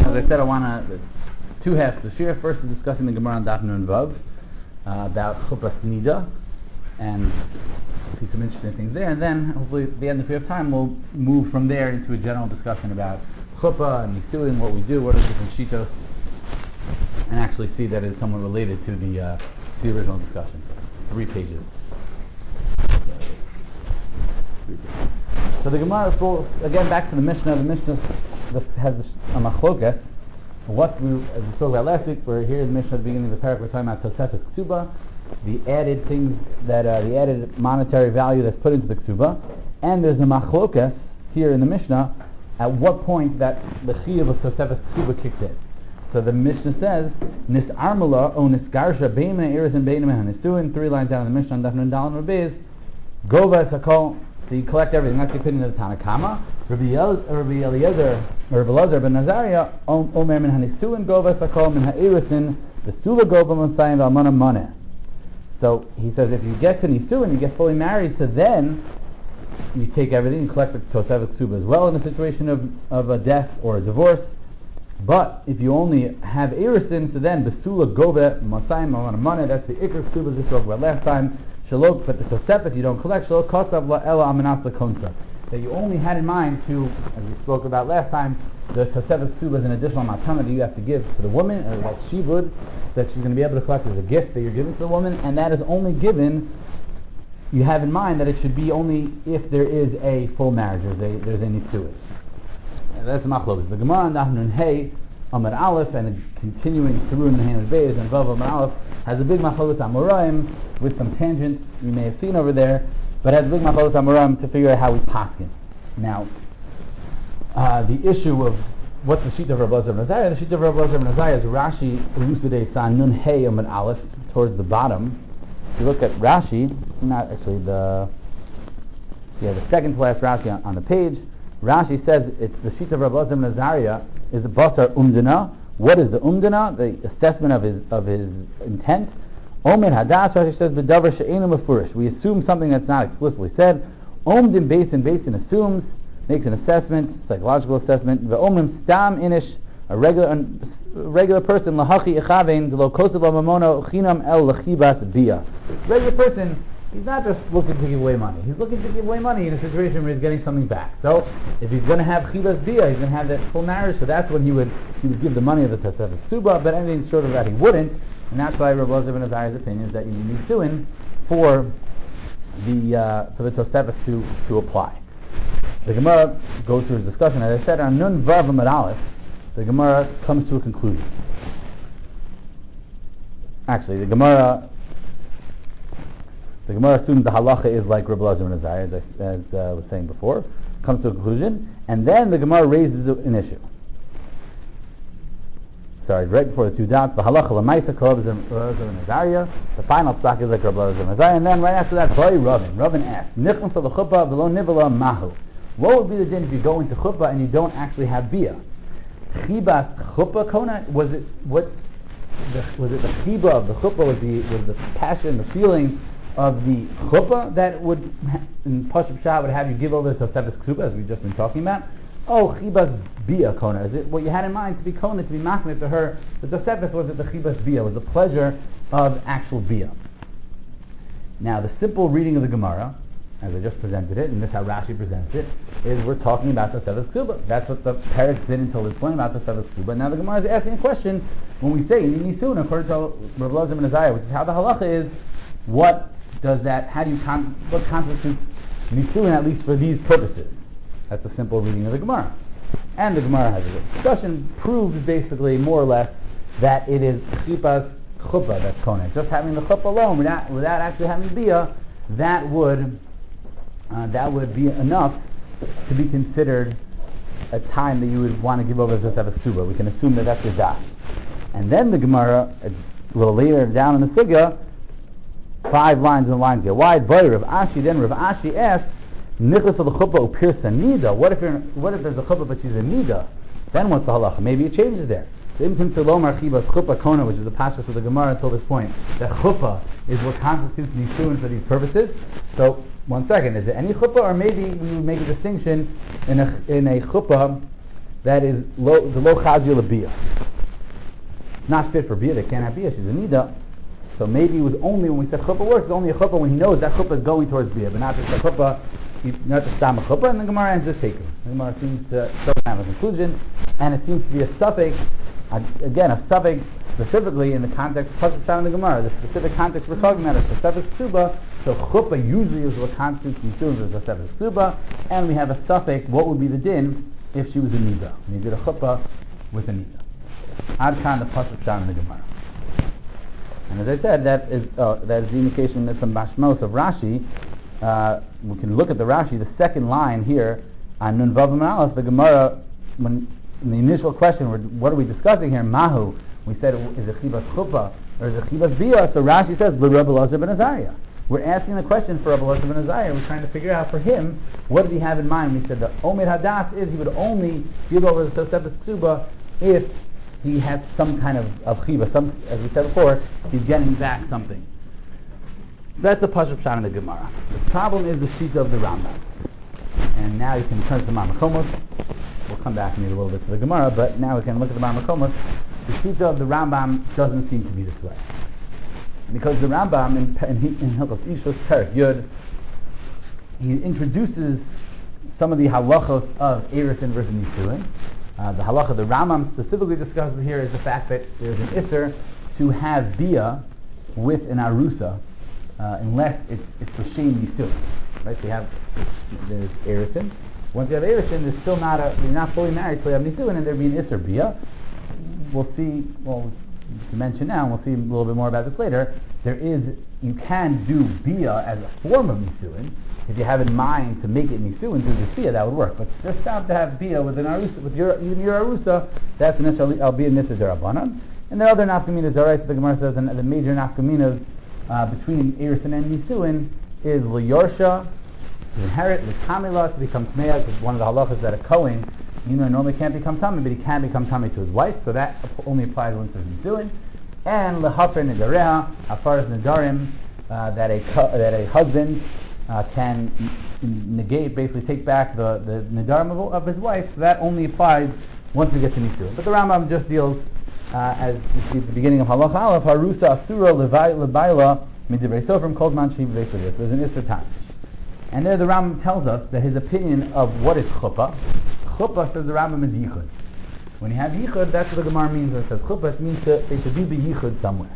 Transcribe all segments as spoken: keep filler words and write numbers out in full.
as I said, I want to two halves of the shir. First is discussing the Gemara on Daf Nun Vav uh, about Chuppah Nida and see some interesting things there. And then, hopefully, at the end, if we have time, we'll move from there into a general discussion about Chuppah and Nisuin, what we do, what are the different shitos, and actually see that it's somewhat related to the uh, to the original discussion. Three pages. So the Gemara, again, back to the Mishnah. The Mishnah has a machlokas. What we, as we spoke about last week, we're here in the Mishnah at the beginning of the parak. We're talking about Tosefes Ksuba, the added things that uh, the added monetary value that's put into the Ksuba, and there's a machlokas here in the Mishnah at what point that the chiyuv of Tosefes Ksuba kicks in. So the Mishnah says Nis Armala o Nisgarsha Beimna Eris and Beimna Hanisuin. Three lines down in the Mishnah on Daf Nun Daled Rabbis. Gova Sakol. So you collect everything. That's the opinion of the Tanakama. Rabbi Eliezer, Rabbi Eliezer ben Nazariah, Omer min hanisuin gova sakol min ha'irisin, the sula gova masayim v'almana maneh. So he says if you get to nisuin, you get fully married, so then you take everything and collect the tosefes ksuba as well in a situation of, of a death or a divorce. But if you only have irisin, so then besula gova masayim v'almana maneh, that's the ikr ksuba we spoke about last time. Shalok, but the tosefes you don't collect. Shalok kosav la ela amenas la konsa. That you only had in mind to, as we spoke about last time, the tosefes ksuba is an additional matana that you have to give to the woman, or that she would, that she's going to be able to collect as a gift that you're giving to the woman, and that is only given. You have in mind that it should be only if there is a full marriage, there's a there's a nisuin. That's machlokes. The Gemara on Daf Nun Hey Amar Aleph, and continuing through in the Hamed Beis and Vav Amar Aleph, has a big machlokes Amoraim with some tangents you may have seen over there, but has a big machlokes Amoraim to figure out how we paskin. Now, uh, the issue of what's the sheet of Rabbi Eliezer ben Nazariah, the sheet of Rabbi Eliezer ben Nazariah is Rashi elucidates on Nun Hey Amar Aleph towards the bottom. If you look at Rashi, not actually the yeah the second to last Rashi on, on the page, Rashi says it's the sheet of Rabbi Eliezer ben Nazariah is the basar umdana. What is the umdana? The assessment of his of his intent. Omer hadas. Rashi says b'davar she'enu mefurish. We assume something that's not explicitly said. Omdim basin basin assumes, makes an assessment, psychological assessment. Ve'omrim stam inish, a regular a regular person lahachi echavein lo kosav mamono chinam el lachibas bia. Regular person. He's not just looking to give away money. He's looking to give away money in a situation where he's getting something back. So, if he's going to have chibas bia, he's going to have that full marriage. So that's when he would he would give the money of the tosefes ksuba. But anything short of that, he wouldn't. And that's why Rabbi Eliezer ben Nazariah's opinion is that you need nisuin for the uh, for the tosefes to to apply. The Gemara goes through his discussion. As I said, on Nun Vav Amar Aleph, the Gemara comes to a conclusion. Actually, the Gemara. The Gemara assumes the halacha is like Rabbi Eliezer ben Nazariah, as I as, uh, was saying before, comes to a conclusion, and then the Gemara raises an issue. Sorry, right before the two dots, the halacha l'maisa kol Rabbi Eliezer ben Nazariah, the final psak is like Rabbi Eliezer ben Nazariah, and then right after that, Boy Ravin, Ravin asks, Nichnas al chuppah v'lo nivala mahu. What would be the din if you go into chuppah and you don't actually have bia? Chibas chuppah kona, was it what? The, was it the chiba of the chuppah? Was the was the passion, the feeling of the chuppah that would, in Pashup Shah, would have you give over the tosefes ksuba, as we've just been talking about? Oh, chibas bia kona. Is it what you had in mind to be kona, to be machmir to her? The tosefes, was it the chibas bia? Was the pleasure of actual bia? Now, the simple reading of the Gemara, as I just presented it, and this is how Rashi presents it, is we're talking about tosefes ksuba. That's what the parak's been until this point about tosefes ksuba. Now the Gemara is asking a question when we say nisun, according to Rabbi Eliezer ben Nazariah, which is how the halacha is. What does that, how do you, con- what constitutes nisuin, at least for these purposes? That's a simple reading of the Gemara. And the Gemara has a good discussion, proves basically, more or less, that it is chipas chuppah that's kona. Just having the chuppah alone, without, without actually having bia, that would, uh, that would be enough to be considered a time that you would want to give over to tosefes ksuba. We can assume that that's your das. And then the Gemara, a little later down in the sugya, five lines in the line here. Why? Boy, Rav Ashi. Then Rav Ashi asks, "Nichlas al chuppah upirsa nida." What if you're, what if there's a chuppah but she's a nida? Then what's the halacha? Maybe it changes there. So imtim tzolomar chibas chuppah kona, which is the pashas of the Gemara until this point, that chuppah is what constitutes nisuin for these purposes. So one second, is it any chuppah, or maybe we would make a distinction in a in a chuppah that is lo, the lo chazil bia. Not fit for bia. They can't have bia. She's a nida. So maybe it was only when we said chuppah works, it's only a chuppah when he knows that chuppah is going towards bia, but not just a chuppah, not just stam a chuppah. And the Gemara ends it taken. The Gemara seems to still have a conclusion, and it seems to be a suffix, again, a suffix specifically in the context of Pasuk Shana in the Gemara. The specific context we're talking about is the suffix ksuba. So chuppah usually is what constitutes nisuin is the suffix ksuba, and we have a suffix. What would be the din if she was a nida? And you did a chuppah with a nida. Ad kan the Pasuk Shana in the Gemara. And as I said, that is uh, that is the indication that some bashmos of Rashi. Uh, we can look at the Rashi, the second line here on Nun Vav Amud Aleph. The Gemara, when in the initial question, we're, what are we discussing here? Mahu. We said, is it chivas chuppah or is it chivas bia? So Rashi says, L'Rabbi Elazar ben Azariah. We're asking the question for Rabbi Elazar ben Azariah. We're trying to figure out for him, what did he have in mind? We said the Omer Hadas is he would only give over the Tosefes Ksuba if he has some kind of, of chiva, some, as we said before, he's getting back something. So that's the Pashup Pshat in the Gemara. The problem is the Shita of the Rambam. And now you can turn to the Mamakomos. We'll come back maybe a little bit to the Gemara, but now we can look at the Mamakomos. The Shita of the Rambam doesn't seem to be this way. Because the Rambam in, in, in Hilchos Ishus Perek Yud, he introduces some of the halachos of Erusin versus Nisuin. Uh, the halacha the Rambam specifically discusses here is the fact that there's an isser to have bia with an arusa, uh, unless it's it's for shein nisuin. Right? So you have there's erusin. Once you have erusin, there's still not a you're not fully married till you have nisuin, and there'd be an isser bia. We'll see. Well, to mention now, and we'll see a little bit more about this later. There is you can do bia as a form of nisuin. If you have in mind to make it nisuin through this bia, that would work. But just stop to have bia with an arusa, with your even your arusa, that's an isser albeit an isser derabanan. And the other nafkaminas, all right, the Gemara says, and the major nafkaminas uh, between erusin and nisuin is liyorsha, to inherit, l'kamila, to become tmeya, because one of the halachas that a kohen, you know, normally can't become tummy, but he can become tummy to his wife, so that only applies when there's nisuin. And lehafer nedareha, afaras nedarim, uh, that a that a husband uh, can negate, basically take back the the nedarim of, of his wife. So that only applies once we get to nisuin. But the Rambam just deals, uh, as you see at the beginning of Halach Aleph, harusa asura lebayla midivrei sofrim kol zman shehi b'beis Levi. There's an isser time. And there the Rambam tells us that his opinion of what is chuppah. Chuppah, says the Rambam, is yichud. When you have yichud, that's what the Gemara means when it says chuppah. It means that they should be the yichud somewhere.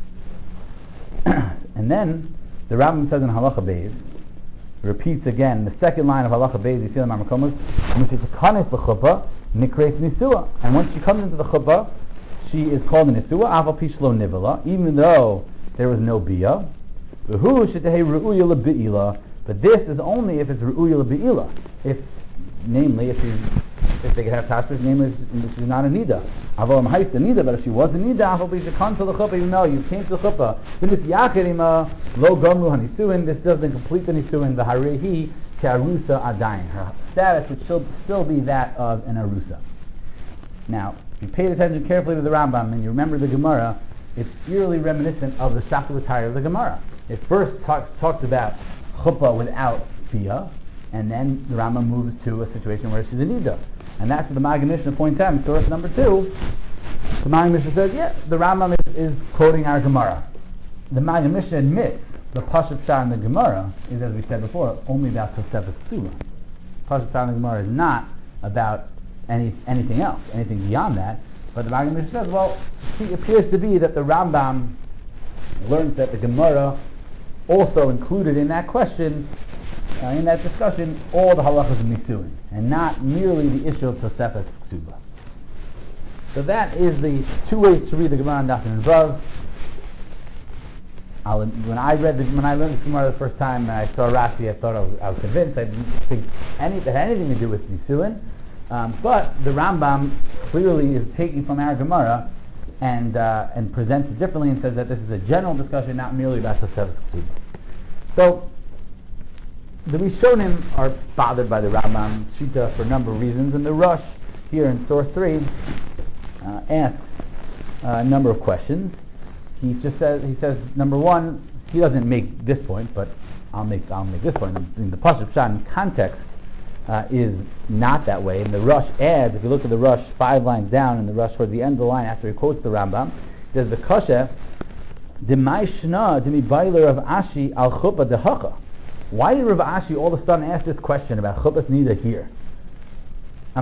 And then the Rambam says in Halacha Beis, repeats again the second line of Halacha Beis. You see the Mamakomos, mishitakanis l'chuppah nikreis nisua. And once she comes into the chuppah, she is called a nisua. Aval pishlo nivala, even though there was no bia. V'hu shetehei ru'uya lebeila. But this is only if it's ru'uya lebeila. If, namely, if she's if they could have tashbis, namely if she's not a nida. Aval m'haisa nida, but if she was a nida, aval b'shakon to the chuppah, you know, you came to the chuppah. V'nis yacherima lo gomru hanisuin. This doesn't complete the nisuin. The harehi k'arusa adayin. Her status would still still be that of an arusa. Now, if you paid attention carefully to the Rambam and you remember the Gemara, it's eerily reminiscent of the Shaklatari of the Gemara. It first talks talks about chuppah without bia, and then the Rambam moves to a situation where she's a nida. And that's what the Maggid Mishnah points out in source number two. The Maggid Mishnah says, yeah, the Rambam is, is quoting our Gemara. The Maggid Mishnah admits the Pashup Pshat in the Gemara is, as we said before, only about Tosefes Ksuba. Pashup Pshat in the Gemara is not about any anything else, anything beyond that. But the Maggid Mishnah says, well, it appears to be that the Rambam learns that the Gemara also included in that question, uh, in that discussion, all the halachas of nisuin, and not merely the issue of Tosefes Ksuba. So that is the two ways to read the Gemara in Daf Nun Vav. I'll, when I read the, when I learned this Gemara the first time and I saw Rashi, I thought I was, I was convinced. I didn't think any, that had anything to do with nisuin. Um, but the Rambam clearly is taking from our Gemara and uh, and presents it differently and says that this is a general discussion, not merely about Tosefes Ksuba. So the Rishonim are bothered by the Rambam Shita for a number of reasons, and the Rush here in source three uh, asks uh, a number of questions. He just says he says number one, he doesn't make this point, but I'll make I'll make this point. In the Pashup Pshat in context uh, is not that way. And the Rush adds, if you look at the Rush five lines down, and the Rush towards the end of the line after he quotes the Rambam, he says the Kasha, Demai Shna Demi Bailer of Ashi al Chuppah dehacha. Why did Rav Ashi all of a sudden ask this question about Chuppah's Nida here? The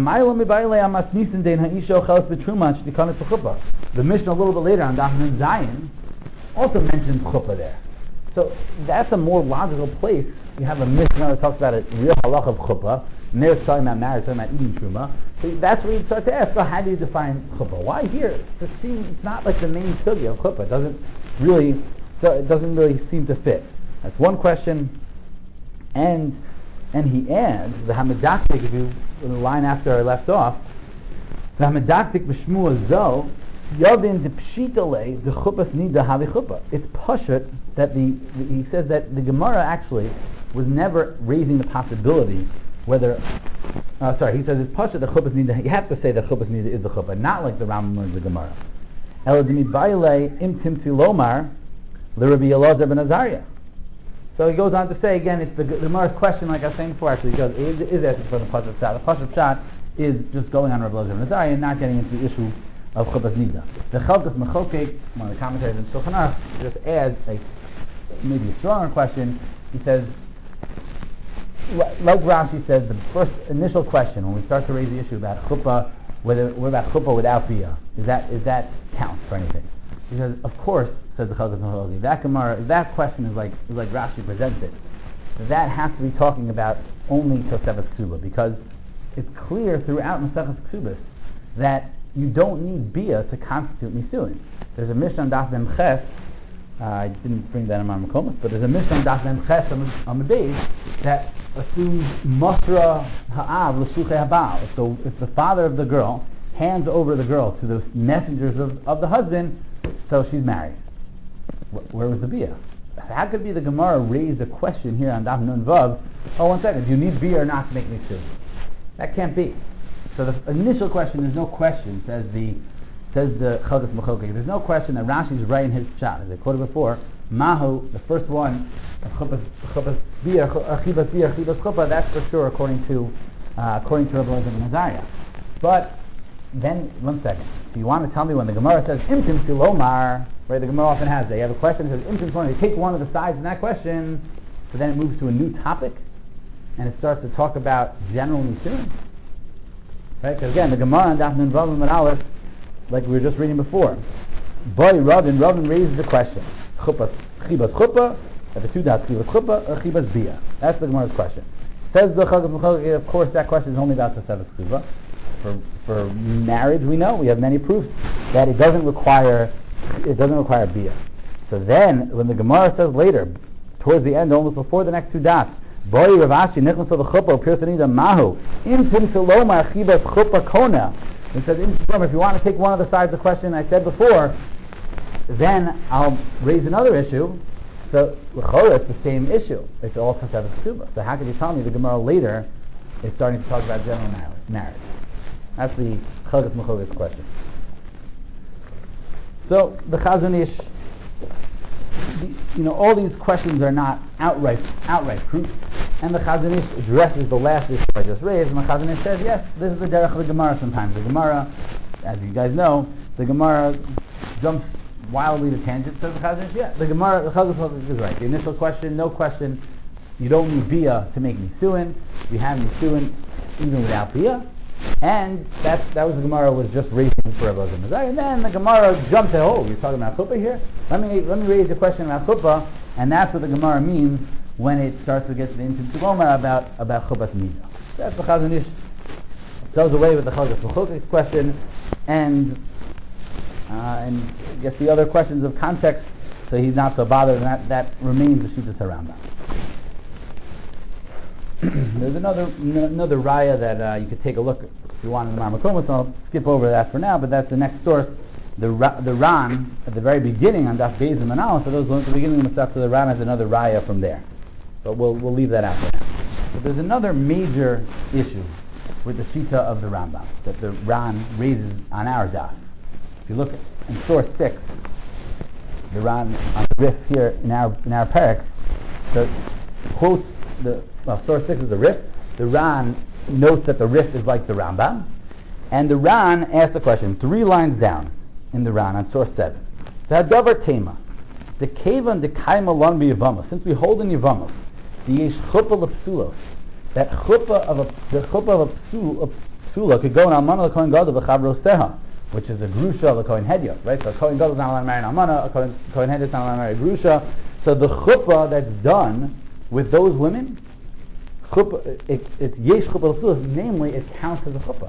Mishnah a little bit later on Daf Nun Zayin also mentions Chuppah there. So that's a more logical place. You have a Mishnah that talks about a real halach of Chuppah, and there's talking about marriage, talking about eating Truma. So that's where you start to ask, well, how do you define Chuppah? Why here? It seems, it's not like the main sugya of Chuppah. It doesn't really, it doesn't really seem to fit. That's one question. And and he adds, the Hamadaktik, if you, in the line after I left off, the Hamadaktik b'shmua zo, yadin de pshitale de chuppahs nida hali chuppah. It's pashut that the, the, he says that the Gemara actually was never raising the possibility whether, uh, sorry, he says it's pashut the chuppahs nida, you have to say that chuppahs nida is the chuppah, not like the Rambam learns the Gemara. Eladimid baile im timtzi lomar l'Rabbi Elazar ben Azariah. So he goes on to say again, it's the, the Gemara's question, like I was saying before, actually, he goes, is, is asking for the Pashup Shot. The Pashup Shot is just going on Rabbi Elazar ben Azariah and not getting into the issue of Chuppahs Nida. The Chalkas Mechokek, one of the commentaries in Shulchan Aruch, just adds a maybe a stronger question. He says, like Rashi says, the first initial question when we start to raise the issue about Chuppah, whether what about Chuppah without Biyah, is that is that count for anything? He says, of course, says the Chalkas Mechokek, that Gemara, that question is like is like Rashi presents it. That has to be talking about only Tosefes Ksuba, because it's clear throughout Maseches Ksubas that you don't need Biyah to constitute Nisuin. There's a Mishnah on Daf Mem Ches, uh, I didn't bring that in my Makomas, but there's a Mishnah on Daf Mem Ches on the base that assumes Masra Ha'av L'Shluchei Habal. If the, if the father of the girl hands over the girl to the messengers of, of the husband, so she's married. Wh- where was the Biyah? How could it be the Gemara raised a question here on Daf Nun Vav? Oh, one second, do you need Biyah or not to make Nisuin? That can't be. So the initial question, there's no question, says the says the Chalkas Mechokek. There's no question that Rashi's right in his pshat. As I quoted before, Mahu, the first one, Chuppahs Biyah, Chibas Biyah, Chibas Chuppah, that's for sure according to uh, according to Rabbi Elazar ben Azariah. But then, one second. So you want to tell me when the Gemara says Imtim Silomar, right? The Gemara often has that. You have a question that says Imtim Silomar. You take one of the sides in that question, but then it moves to a new topic, and it starts to talk about general Nisuin. Right? Because again, the Gemara on Daf Nun Vav and Aleph, like we were just reading before, Boy Ravin, Ravin raises the question: Chuppah, Chibas Chuppah, are the two dots Chibas Chuppah or Chibas Biyah? That's the Gemara's question. Says the Chalkas Mechokek, of course, that question is only about the Tosefes Ksuba. For for marriage, we know we have many proofs that it doesn't require it doesn't require Biyah. So then, when the Gemara says later, towards the end, almost before the next two dots, Boy Rav Ashi nichnas to the chuppah pirsanida mahu imtim siloma chibas chuppah kona. It says if you want to take one of the sides of the question I said before, then I'll raise another issue. So l'chora it's the same issue. It's all Tosefes Ksuba. So how can you tell me the Gemara later is starting to talk about general marriage? That's the Chalkas Mechokek's question. So the Chazon Ish, you know, all these questions are not outright outright proofs, and the Chazon Ish addresses the last issue I just raised, and the Chazon Ish says, yes, this is the derech of the Gemara sometimes. The Gemara, as you guys know, the Gemara jumps wildly to tangents, so the Chazon Ish, yeah, the Gemara, the Chalkas Mechokek is right. The initial question, no question, you don't need Biyah to make Nisuin. We have Nisuin even without Biyah. And that that was the Gemara was just raising for Rabbi Elazar ben Azariah. And then the Gemara jumped to, oh, you're talking about Chuppah here? Let me let me raise a question about Chuppah, and that's what the Gemara means when it starts to get to the Imtim Silomar about, about Chuppahs Nida. That's the Chazon Ish does away with the Chalkas Mechokek's question, and uh, and I guess the other questions of context, so he's not so bothered, and that, that remains the Shittas HaRambam. There's another n- another raya that uh, you could take a look if you want in the Marmakomas. I'll skip over that for now, but that's the next source. The Ra- the Ran at the very beginning on Daf Beis and Manal. So those at the beginning of the Masechta, the Ran has another raya from there, but we'll we'll leave that out for now. But there's another major issue with the Shita of the Rambam that the Ran raises on our Daf. If you look in source six, the Ran on the Rif here in our in our parak, so quotes the well, source six is the Rif. The Ran notes that the Rif is like the Rambam, and the Ran asks a question three lines down in the Ran on source seven. The Hadavar Tema, the Kevan the Kaima Lan Yavamas. Since we hold in Yavamas, the Yesh Chuppah Lepsulos, that Chuppah of a the Chuppah of a psul, a psula could go in Almana LeKohen Gadol v'Chavro Seha, which is the Grusha of LeKohen Hedyot, right? So a Kohen Gadol is not allowed to marry an Almana, a Kohen, Kohen Hedyot is not allowed to marry a Grusha. So the Chuppah that's done with those women, chuppah, it, it's Yesh Chuppah Lepsulos, namely it counts as a Chuppah.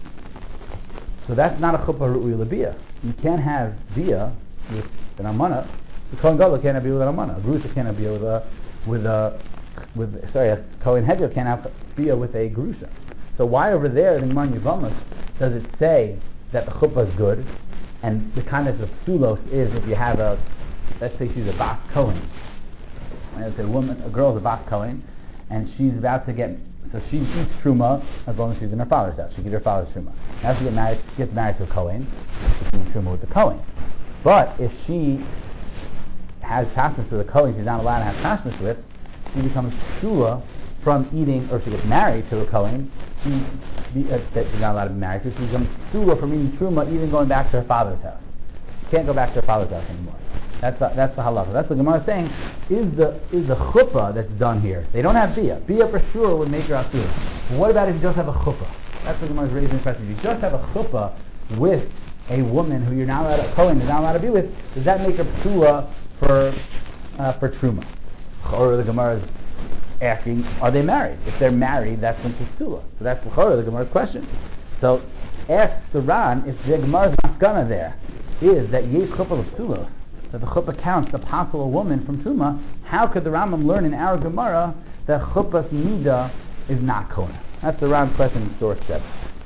So that's not a chuppah ru'uy l'biyah. You can't have biyah with an almana. The Kohen Gadol can't have biyah with an almana. A grusha can't have biyah with a with a with sorry a Kohen Hedyot can't have biyah with a grusha. So why over there in Gemara Yevamos does it say that the chuppah is good, and the context of psulos is if you have a, let's say she's a bas Kohen, let's say a woman, a girl is a bas Kohen, and she's about to get. So she eats truma as long as she's in her father's house. She gets her father's truma. Now she get married, gets married to a Kohen, she eats truma with the Kohen. But if she has passions with a Kohen she's not allowed to have passions with, she becomes shula from eating, or if she gets married to a Kohen, she, be, uh, that she's not allowed to be married to, she becomes shula from eating truma even going back to her father's house. She can't go back to her father's house anymore. That's the, that's the halacha. That's what the Gemara is saying. Is the is the chuppah that's done here? They don't have biyah. Biyah for sure would make her asura. But what about if you just have a chuppah? That's what the Gemara is raising the question. If you just have a chuppah with a woman who you're not allowed to, a Kohen is not allowed to be with, does that make her psula for uh, for truma? Or the Gemara is asking, are they married? If they're married, that's when it's psula. So that's the Gemara's question. So ask the Ran if the Gemara's maskana there is that yesh chuppah l'psulos, that the chuppah counts to passel a woman from truma. How could the Rambam learn in our Gemara that chuppah's midah is not kona? That's the Rambam's question in source seven.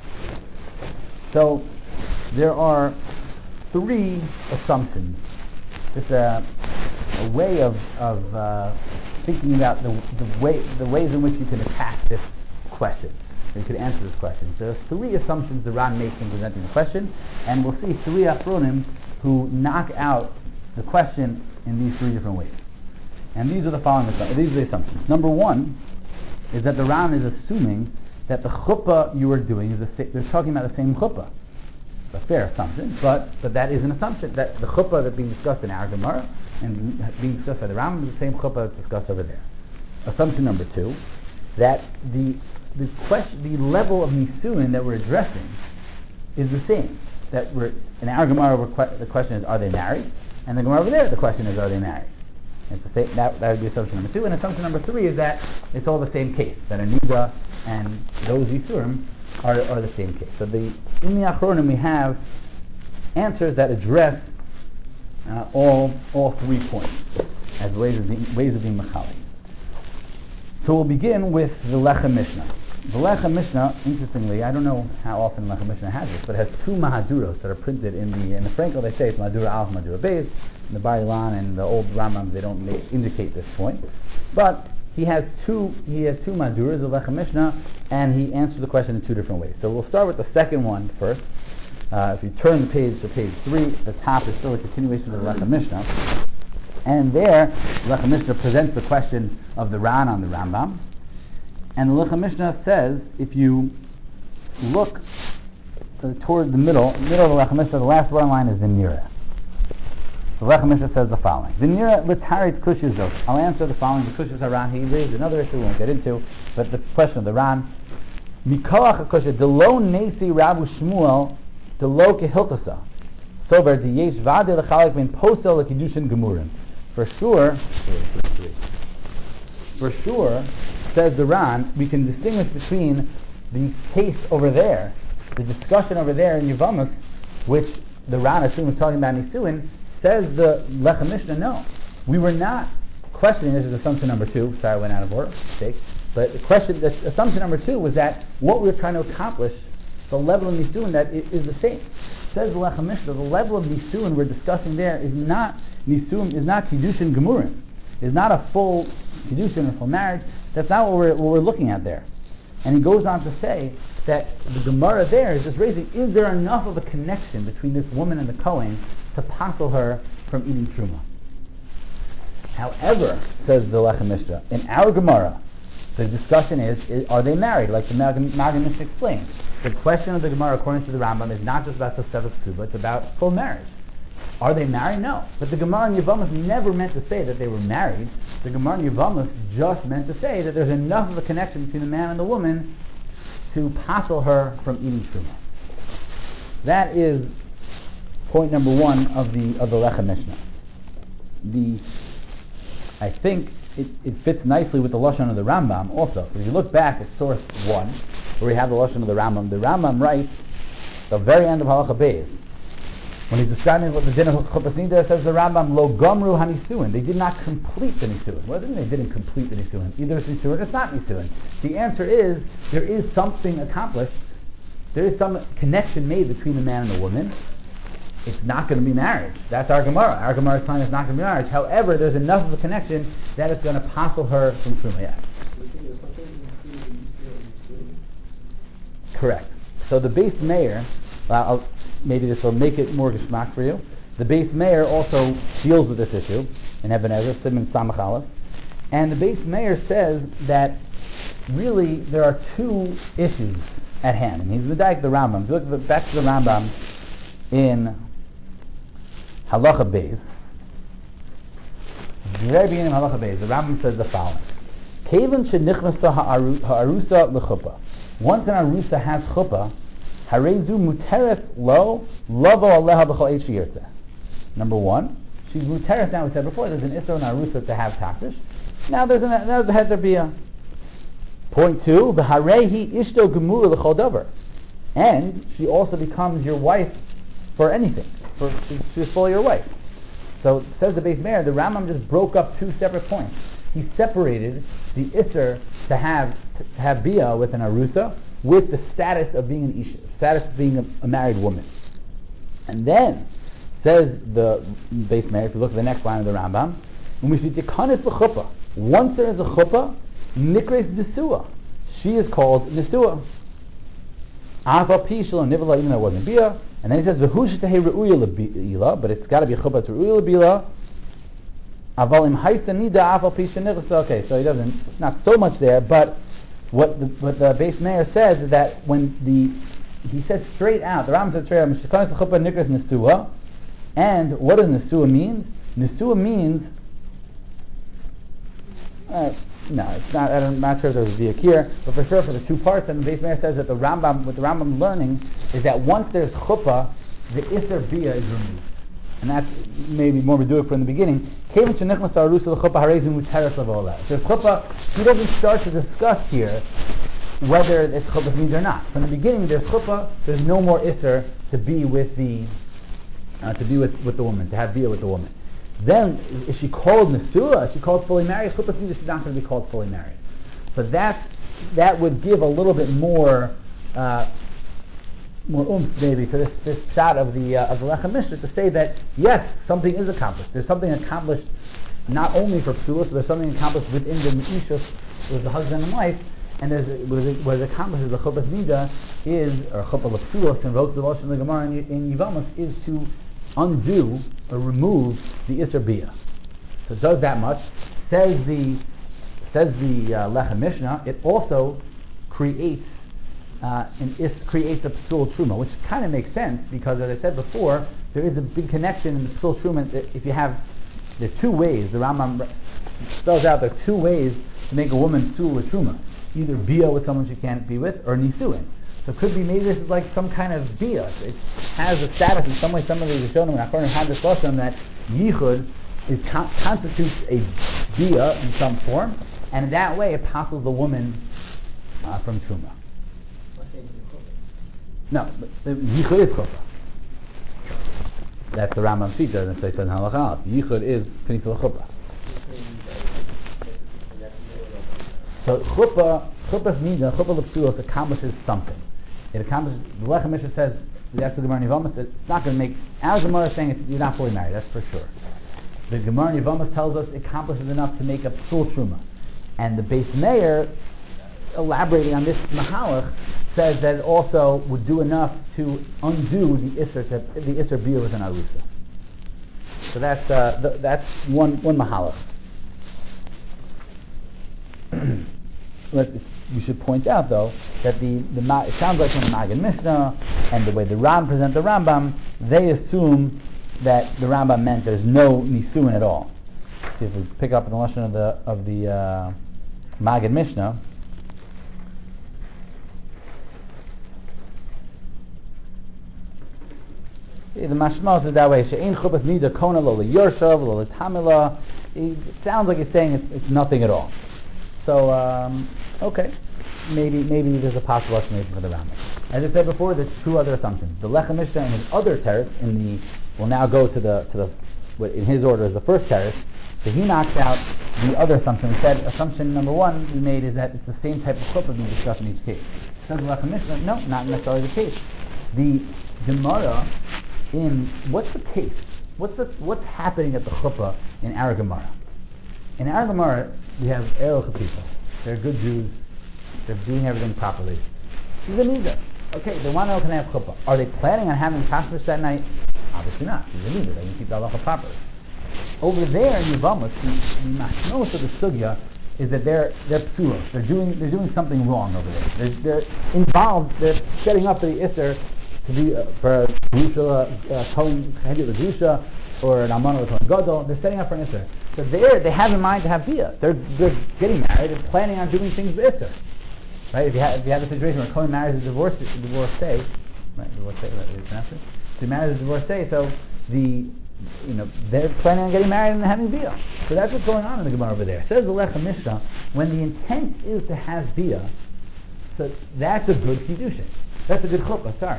So there are three assumptions. It's a, a way of, of uh, thinking about the, the way the ways in which you can attack this question. You could answer this question. So there are three assumptions the Ran makes in presenting the question, and we'll see three achronim who knock out the question in these three different ways. And these are the following assumptions. These are the assumptions. Number one is that the Ran is assuming that the chuppah you are doing is the same. They're talking about the same chuppah. It's a fair assumption, but but that is an assumption that the chuppah that's being discussed in our Gemara and being discussed by the Ran is the same chuppah that's discussed over there. Assumption number two, that the the question, the level of nisuin that we're addressing is the same. That we're in our Gemara, we're, the question is, are they married? And the Gemara over there, the question is, are they married? It's the same, that, that would be assumption number two. And assumption number three is that it's all the same case, that a nida and those yisurim are, are the same case. So the in the Achronim we have answers that address uh, all all three points as ways of being, ways of being machalik. So we'll begin with the Lechem Mishnah. The Lechem Mishnah, interestingly, I don't know how often Lechem Mishnah has this, but it has two Mahaduros that are printed in the in the Frankel. They say it's Mahadura Aleph, Mahadura Beis. In the Bar Ilan and the old Rambam, they don't make, indicate this point. But he has two he has two Mahaduras, the Lechem Mishnah, and he answers the question in two different ways. So we'll start with the second one first. Uh, if you turn the page to page three, the top is still a continuation of the Lechem Mishnah. And there, the Lechem Mishnah presents the question of the Ran on the Rambam. And the Lechem Mishnah says, if you look uh, toward the middle, middle of the Lechem Mishnah, the last one line is Vinira. The Lechem Mishnah says the following: Vinira l'tarit kushizos. I'll answer the following. The kushis Haran, he raised another issue we won't get into, but the question of the Ran: Mikoach hakusha delo nesi Rabu Shmuel delo kehilchasa sober diyesh vade lechalik min posel lekidushin gemurim. For sure, for sure, says the Ran, we can distinguish between the case over there, the discussion over there in Yevamos, which the Ran assumed was talking about Nisuin. Says the Lechem Mishnah, no, we were not questioning. This is assumption number two. Sorry, I went out of order. Mistake. But the question, the assumption number two was that what we were trying to accomplish, the level of Nisuin, that it is the same. Says the Lechem Mishnah, the level of Nisuin we're discussing there is not Nisuin, is not Kiddushin Gemurim, is not a full Kiddushin or full marriage. That's not what we're, what we're looking at there. And he goes on to say that the Gemara there is just raising, is there enough of a connection between this woman and the Kohen to passel her from eating truma? However, says the Lechem Mishnah, in our Gemara, The discussion is, is are they married? Like the Magen Mishnah explains. The question of the Gemara, according to the Rambam, is not just about Tosefes Ketubah, it's about full marriage. Are they married? No. But the Gemara in Yevamos never meant to say that they were married. The Gemara in Yevamos just meant to say that there's enough of a connection between the man and the woman to passel her from eating truma. That is point number one of the of the Lechem Mishnah. The I think it, it fits nicely with the Lashon of the Rambam also. If you look back at source one, where we have the Lashon of the Rambam, the Rambam writes, the very end of Halacha Beis, when he's describing what the din of Chuppah Nida, says the Rambam, Lo Gomru HaNisuin. They did not complete the Nisuin. What didn't they didn't complete the Nisuin? Either it's Nisuin or it's not Nisuin. The answer is, there is something accomplished. There is some connection made between the man and the woman. It's not going to be marriage. That's our Gemara. Our Gemara is telling us it's not going to be marriage. However, there's enough of a connection that it's going to passel her from Truma. Yes. Correct. So the base mayor, uh, I'll, maybe this will make it more geschmack for you. The base mayor also deals with this issue in Eben Ezra, Simon Samach Aleph. And the base mayor says that really there are two issues at hand. And he's medayek the Rambam. If you look at the, back to the Rambam in Halacha Beis, the very beginning of Halacha Beis, the Rambam says the following: Kevin shenichmasa ha'arusa l'chuppah. Once an arusa has chuppah, harezu muteres lo lavo aleha b'chol eish yirtzeh. Number one, she's muteres. Now we said before, there's an isser and arusa to have takdish. Now there's an now there's a heter bia. Point two, v'harehi ishto gemura l'chol davar, and she also becomes your wife for anything. For she's, she's fully your wife. So says the Beis Meir, the Rambam just broke up two separate points. He separated the isser to have to have bia with an arusa with the status of being an isha, status of being a, a married woman. And then says the Beis Meir, if you look at the next line of the Rambam, when we see tikanis b'chuppah, once there is a chuppah, nikres nesua, she is called nesua. Afa pishlo nivla, even though it wasn't bia. And then he says v'hu shetehei re'uya lebila, but it's got to be a chuppah to re'uya lebila. Avalim haisanida afa pisha. Okay, so he doesn't, not so much there, but what the, what the Beis Meir says is that when the he said straight out, the Rambam said straight out, Mishkanis chuppah nikres nesua. And what does nesua mean? Nesua means uh, no, it's not. I'm not sure if there's a diak here, but for sure for the two parts. And the Beis Meir says that the Rambam, what the Rambam learning is that once there's chuppah, the iser bia is removed, and that's maybe more we do it from the beginning. So chuppah, he doesn't start to discuss here whether it's chuppah means or not. From the beginning, there's chuppah. There's no more iser to be with the uh, to be with, with the woman, to have bia with the woman. Then, is she called nesua? Is she called fully married? Chuppah means she's not going to be called fully married. So that's, that would give a little bit more uh, more oomph maybe to this this shot of the uh, of the Lechem Mishnah to say that yes, something is accomplished. There's something accomplished not only for psulos, but there's something accomplished within the meishus with the husband and wife, and there's what is accomplished as the chuppah nida is, or chuppah l'psulos, to invoke the Lashon of the Gemara in, in Yevamos, is to undo or remove the Isser Bia. So it does that much. Says the says the uh, Lechem Mishnah, it also creates uh, an is creates a psul truma, which kind of makes sense because, as I said before, there is a big connection in the psul truma. If you have, there are two ways. The Rambam spells out there are two ways to make a woman psul with truma: either bia with someone she can't be with, or nisuin. So it could be maybe this is like some kind of bia. It has a status in some way. Some of the Rishonim and Achronim had this lashon that yichud is con- constitutes a bia in some form, and in that way it passes the woman uh, from truma. No, yichud is chuppah. That's the Rambam Shita, and they said in Halakha. Yichud is k'nisa l'chuppah. So chuppah, chuppah's nida, chuppah l'psulos accomplishes something. It accomplishes, the Lechem Mishnah says, that's the Gemara in Yevamos, it's not going to make, our Gemara is saying it's, you're not fully married, that's for sure. The Gemara in Yevamos tells us it accomplishes enough to make a psul truma. And the Beis Meir, elaborating on this mahalach, says that it also would do enough to undo the Isser, to, the Isser bia with an arusa. So that's, uh, the, that's one, one mahalach. let's, we should point out though that the, the it sounds like from the Maggid Mishnah and the way the Ram present the Rambam, they assume that the Rambam meant there's no nisuin at all. Let's see if we pick up in the lashon of the of the uh, Maggid Mishnah. The mashma is that way. She'ein chuppah nida kona lo leyorshav lo letamila. It sounds like he's saying it's, it's nothing at all. So, um, okay, maybe maybe there's a possible explanation for the Rambam. As I said before, there's two other assumptions. The Lechem Mishnah and his other teretz in the will now go to the to the what in his order is the first teretz. So he knocks out the other assumption. He said assumption number one we made is that it's the same type of chuppah being discussed in each case. Says the Lechem Mishnah, no, not necessarily the case. The Gemara in what's the case? What's the what's happening at the chuppah in our Gemara? In our Gemara, we have Eruch people. They're good Jews. They're doing everything properly. She's a nida. Okay, they want to know can I have chuppah. Are they planning on having kashrus that night? Obviously not. She's a nida. They can keep the halacha properly. Over there in Yevamos, the, the mashnos of the sugya is that they're they're psulos. They're doing they're doing something wrong over there. They're, they're involved. They're setting up the isser to be uh, for a grusha, kohen chedi l'grusha, or an almana l'kohen gadol. They're setting up for an isser. So there, they have in mind to have bia. They're they're getting married and planning on doing things with isser. Right? If you have if you have a situation where a kohen marries a divorce a divorcee, right? Divorcee, right? Is that it? So he marries a divorcee. So the you know they're planning on getting married and having bia. So that's what's going on in the Gemara over there. It says the Lechem Mishnah when the intent is to have bia. So that's a good kiddushin. That's a good chuppah. Sorry.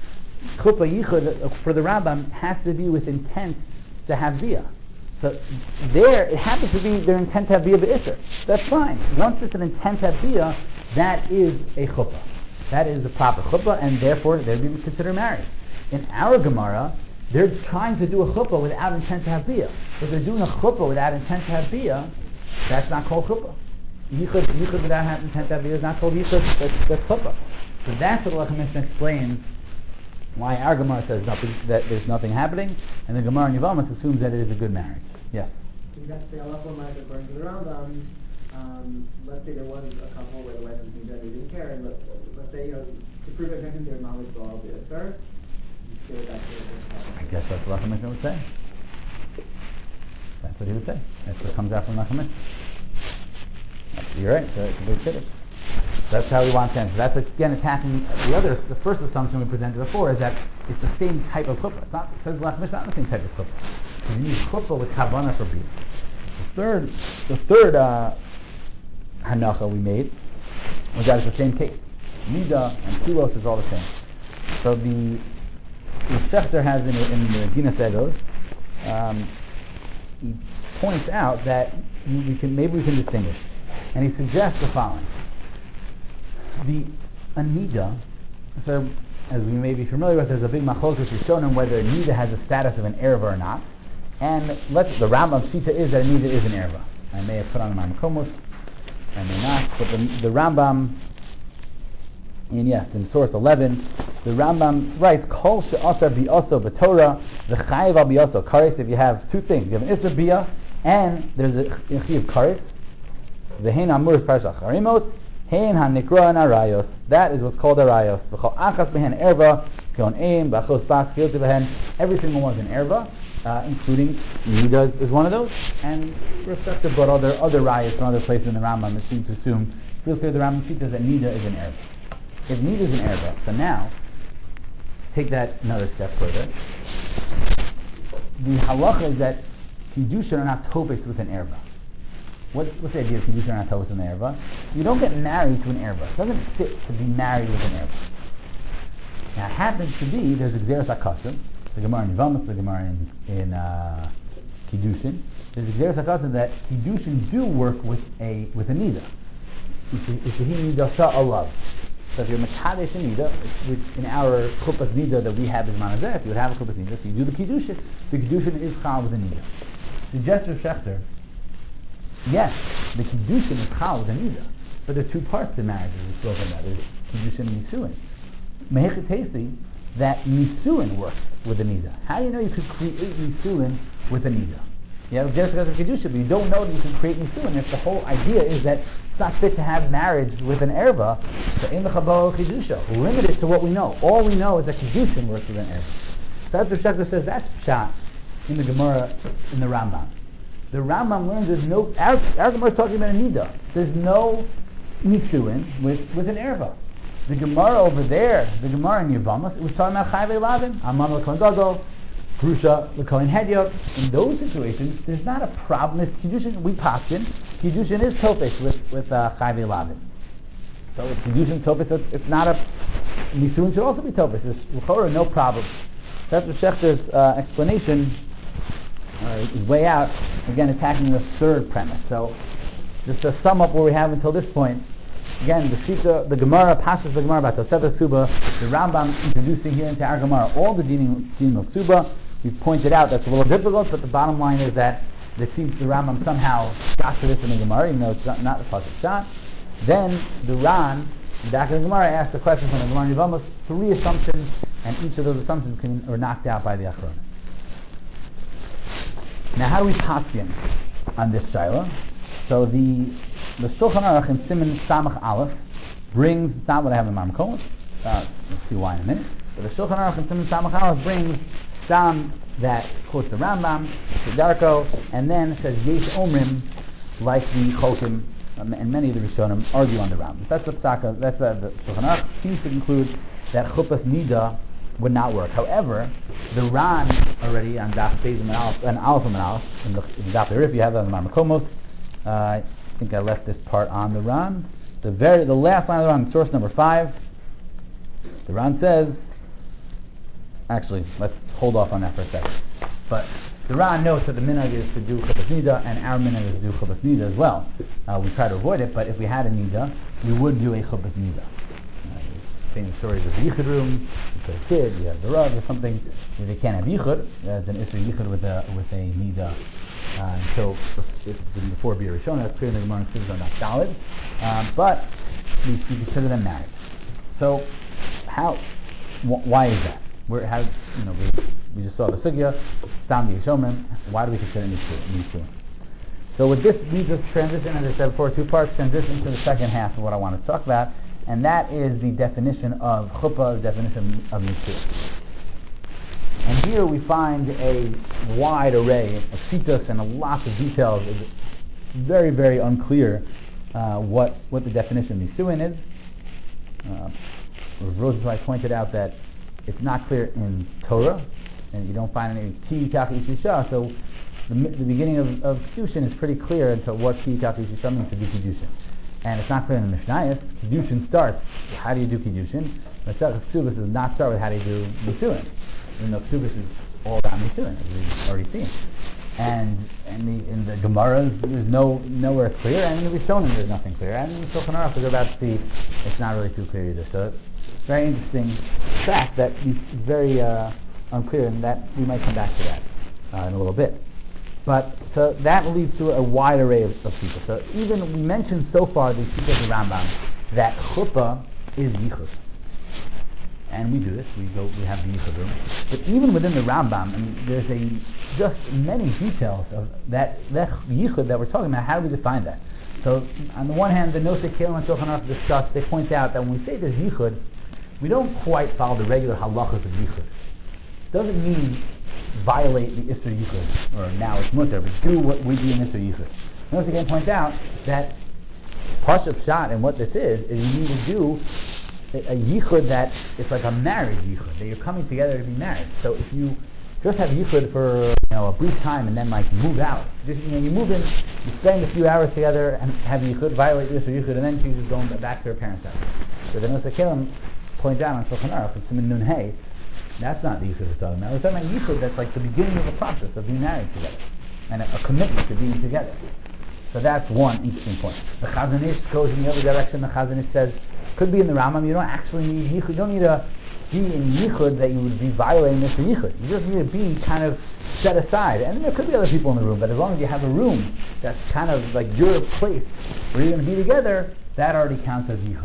Chuppah yichud for the Rambam has to be with intent to have bia. So there, it happens to be their intent to have bia b'isser. That's fine. Once it's an intent to have bia, that is a chuppah. That is the proper chuppah, and therefore they're being considered married. In our Gemara, they're trying to do a chuppah without intent to have bia. If they're doing a chuppah without intent to have bia, that's not called chuppah. Yichud, yichud without having intent to have bia is not called yichud. That's, that's chuppah. So that's what the Lechem Mishnah explains why our Gemara says nothing, that there's nothing happening, and the Gemara in Yevamos assumes that it is a good marriage. Yes? So you got to say, Allah might according to the Rambam, um, let's say there was a couple where the wife was being done, they didn't care, and let, let's say, you know, to prove intention, their mom was all this, sir, you say that that's the I guess that's what Lechem Mishnah would say. That's what he would say. That's what comes out from Lechem Mishnah. You're right, so it's a big kiddush. That's how we want to answer. That's again attacking the other. The first assumption we presented before is that it's the same type of chuppah. It's not. It says Lechem Mishnah, not the same type of chuppah. You use chuppah with kavanah for bia. The third, the third uh, hanacha we made was that it's the same case. Nida and Tulos is all the same. So the, the Shechter has in, in the Guinness Egos, um, he points out that we can maybe we can distinguish, and he suggests the following. The anida, so as we may be familiar with, there's a big machlokus rishonim whether anida has the status of an erva or not. And let's the Rambam shita is that anida is an erva. I may have put on my makomos, I may not, but the, the Rambam, and yes, in source eleven, the Rambam writes, Kol she'asa bi'aso b'Torah, v'chayiv al bi'aso kares. If you have two things, you have an isser bia, and there's a chiv kares, v'hein amur is parashat charimos, Hein hanikra and arayos. That is what's called arayos. V'chol achas behen erva, kion aim, b'achos bas kilti behen. Every single one is an erva, uh, including nida is one of those, and receptive, but other other rayos from other places in the Rambam. It seems to assume, real clear, the Rambam sheet says that nida is an erva. If nida is an erva, so now take that another step further. The halacha is that kiddushin are not topes with an erva. What, what's the idea of kiddushin and atovos in the erva? You don't get married to an erva. It doesn't fit to be married with an erva. Now it happens to be there's exeris akasim, the Gemara in Yevamos, the Gemara in, in uh, kiddushin. There's exeris akasim that kiddushin do work with a with a nida. It's a nidasa alav. So if you're mekadesh nida, which in our chuppah's nida that we have is manazeh, if you would have a chuppah's nida, so you do the kiddushin. The kiddushin is chal with a nida. Suggests Rav Shechter. Yes, the kiddushin is chal with a nida, but there are two parts to marriage as we spoke about. There's kiddushin and nisuin. Mehechatesi, that nisuin works with a nida. How do you know you could create nisuin with a nida? You have Gzeres HaKesef Kedusha, but you don't know that you can create Nisuin if the whole idea is that it's not fit to have marriage with an erva. So in the Chabal Kedusha, limited to what we know. All we know is that Kedushin works with an erva. So that's what Shechter says, that's Pshat in the Gemara, in the Rambam. The Rambam learns there's no, our, our Gemara is talking about a Nida. There's no Nisuin with, with an erva. The Gemara over there, the Gemara in Yevamos, it was talking about Chayvei Lavin, Aman L'Kohen Gadol, Grusha L'Kohen Hedyot. In those situations, there's not a problem with Kiddushin. We paskin, Kiddushin is Topes with, with uh, Chayvei Lavin. So with Kiddushin Topes, it's, it's not a, Nisuin should also be Topes. There's L'Chorah, no problem. That's what Shechter's uh, explanation uh, is way out, again attacking the third premise. So just to sum up what we have until this point, again, the Shita, the Gemara, Pashas the Gemara about Tosefes Ksuba, the Rambam introducing here into our Gemara all the dinim of Ksuba. We've pointed out that's a little difficult, but the bottom line is that it seems the Rambam somehow got to this in the Gemara, even though it's not, not the Pasuk Shot. Then the Ran, back in the Gemara, asked the question from the Gemara in Yevamos, three assumptions, and each of those assumptions can, are knocked out by the Achronim. Now, how do we paskin on this Shaila? So the the Shulchan Aruch in Siman Samach Aleph brings, it's not what I have in my Makom, uh, let's see why in a minute, but the Shulchan Aruch in Siman Samach Aleph brings Stam that quotes the Rambam, the Darko, and then says Yesh Omrim, like the Chokim, um, and many of the Rishonim argue on the Rambam. So that's the Psaka, that's uh, the Shulchan Aruch seems to conclude that Chuppah Nida would not work. However, the Ran already on Daf Beis and Aleph and Aleph and Aleph in the Daf Arif, you have that in Marmakomos. Uh, I think I left this part on the Ran. The very the last line of the Ran, source number five. The Ran says, actually, let's hold off on that for a second. But the Ran notes that the minhag is to do Chuppah Nida, and our minhag is to do Chuppah Nida as well. Uh, we try to avoid it, but if we had a Nida, we would do a Chuppah Nida. Famous stories of the Yichud room. You put a kid, you have the Rav or something. They can't have Yichud. There's an Isser Yichud with a with a Nida uh, until it's been before B'Yer Rishona. That's clear in the Gemara and are not valid. Um, but we, we consider them married. So how? Wh- why is that? Where how you know we, we just saw the sugya. Stam Yishomim. Why do we consider Nisu? So with this we just transition, as I said before, two parts transition to the second half of what I want to talk about. And that is the definition of chuppah, the definition of nitzur. And here we find a wide array of shitas and a lot of details. It's very, very unclear uh, what what the definition of nisuin is. Uh, Rosenzweig pointed out that it's not clear in Torah, and you don't find any ki yikach ish isha. So the, the beginning of, of Kiddushin is pretty clear into what ki yikach ish isha means to do Kiddushin. And it's not clear in the Mishnayos. Kiddushin starts, how do you do Kiddushin? Masechus Ksubas does not start with how do you do Nisuin. Even though Ksubas is all about Nisuin, as we've already seen. And, and the, in the Gemaras, there's no nowhere clear, and in the Rishonim, there's nothing clear. And in the Shulchan Aruch, we're about to see, it's not really too clear either. So, very interesting fact that is very uh, unclear, and that we might come back to that uh, in a little bit. But so that leads to a wide array of, of people. So even we mentioned so far the Shita of the Rambam that chuppah is yichud, and we do this. We go, we have the yichud room. But even within the Rambam, I mean, there's a just many details of that that yichud that we're talking about. How do we define that? So on the one hand, the Nosei Kelim and Shulchan Aruch discuss. They point out that when we say there's yichud, we don't quite follow the regular halachas of yichud. Doesn't mean violate the Isser Yichud, or now it's mutter, but do what we do in Isser Yichud. Notice again, point out that Pashup Pshat and what this is, is you need to do a, a Yichud that it's like a marriage Yichud, that you're coming together to be married. So if you just have Yichud for you know a brief time and then like move out, just, you know, you move in, you spend a few hours together and have Yichud, violate the Isser Yichud, and then she's just going back to her parents' house. So the Nosei Kelim point out on Shulchan Aruch, it's in Nun Hey, that's not the yichud we're talking about. We're talking about yichud that's like the beginning of the process of being married together, and a, a commitment to being together. So that's one interesting point. The Chazon Ish goes in the other direction. The Chazon Ish says, could be in the Rambam, you don't actually need yichud. You don't need to be in yichud that you would be violating this for yichud. You just need to be kind of set aside. And there could be other people in the room, but as long as you have a room that's kind of like your place where you're going to be together, that already counts as yichud.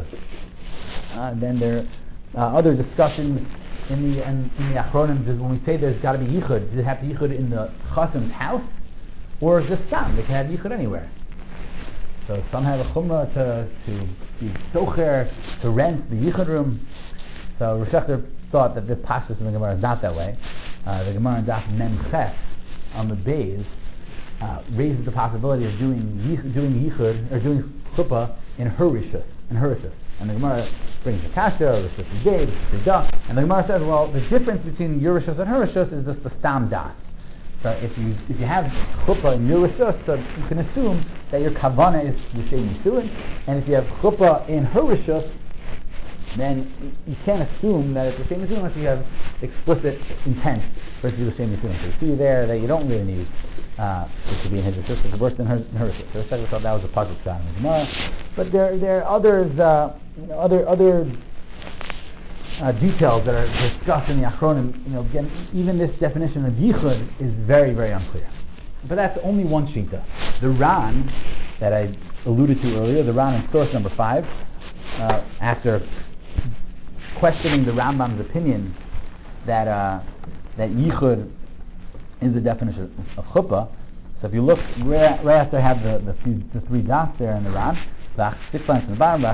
Uh, and then there are uh, other discussions in the in, in the Achronim. When we say there's got to be yichud, does it have to be yichud in the chasim's house, or just stam. They can have yichud anywhere. So some have a chumrah to to be socher, to rent the yichud room. So Rosh Hashanah thought that this pashtus in the Gemara is not that way. Uh, the Gemara in Daf Mem Ches on the Beis uh, raises the possibility of doing yichud, doing yichud or doing chuppah in her rishus, in her rishus. And the Gemara brings the kasha, rishus gei, rishus da, and the Gemara says, well, the difference between your rishus and her rishus is just the stam das. So if you if you have chuppah in your rishus, so you can assume that your kavana is the same nisuin, and if you have chuppah in her rishus, then you can't assume that it's the same nisuin unless you have explicit intent for it to be the same nisuin. So you see there that you don't really need uh, it to be in his rishus, because it works in her, in her rishus. So I thought that was a pasuk shot in the Gemara. But there there are others, uh, you know, other other. Uh, details that are discussed in the Achronim. You know, again, even this definition of yichud is very, very unclear. But that's only one shita. The Ran that I alluded to earlier, the Ran in source number five, uh, after questioning the Rambam's opinion that uh, that yichud is the definition of chuppah. So if you look right, right after I have the the, few, the three dots there in the Ran, six lines from the bottom,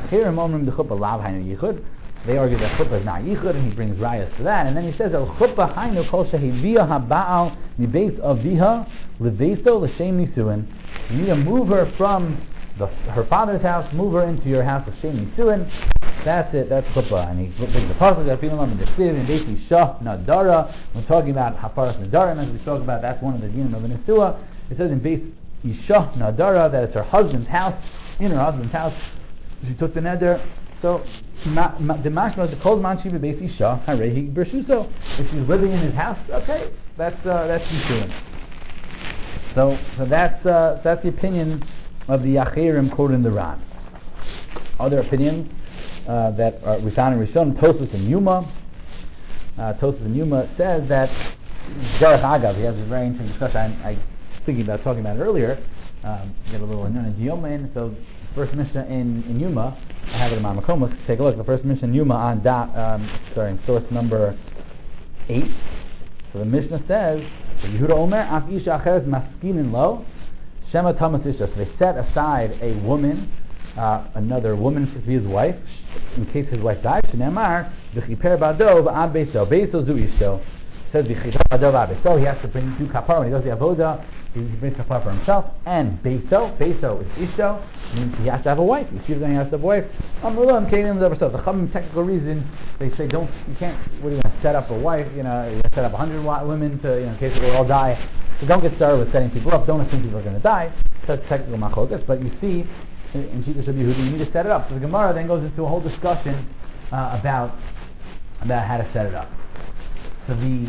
they argue that chuppah is not yichud, and he brings rayas to that. And then he says, "El chuppah hainu kol shehivia haba'al mibeis aviha leveso l'shem nisuin." You need to move her from the, her father's house, move her into your house of shem nisuin. That's it. That's chuppah. And he brings the pasuk that people in the Chsiv in Beis Isha Nadara. We're talking about haparas nadarim, as we spoke about. That's one of the dinim of a nesua. It says in Beis Isha Nadara that it's her husband's house. In her husband's house, she took the neder. So the mashma the kol man shiva beis isha harehi bershuso. If she's living in his house, okay, that's uh, that's nisuin. So so that's uh, so that's the opinion of the Achirim quoted in the Ran. Other opinions uh, that are, we found in Rishon, Tosfos and Yuma. Uh, Tosfos and Yuma says that Derech Agav, he has a very interesting discussion. I, I was thinking about talking about it earlier. Um, we have a little Nuna Diyoma in, so first Mishnah in, in Yuma, I have it in my Makom. Let's take a look. The first Mishnah in Yuma on da, um, sorry, in source number eight. So the Mishnah says, Yehuda Omer, Af Isha Acheres Maskinin Lo, Shema Tamas Isha. So they set aside a woman, uh, another woman to be his wife, in case his wife dies. Shneamar, V'chiper Bado V'ad Beiso, Beiso Zu Ishto. Says V'chiper Bado V'ad Beiso, he has to bring do kapara when he does the avoda. He brings kapara for himself, and Beiso, Beiso is Ishto, means he has to have a wife. You see that he has to have a wife. The Chachamim, technical reason, they say don't, you can't, what are you going to set up a wife, you know, you're going to set up a hundred women to, you know, in case they all die. So don't get started with setting people up, don't assume people are going to die. That's technical machokas, but you see, in Shita Shabbi Yehuda, you need to set it up. So the Gemara then goes into a whole discussion uh, about, about how to set it up. So the,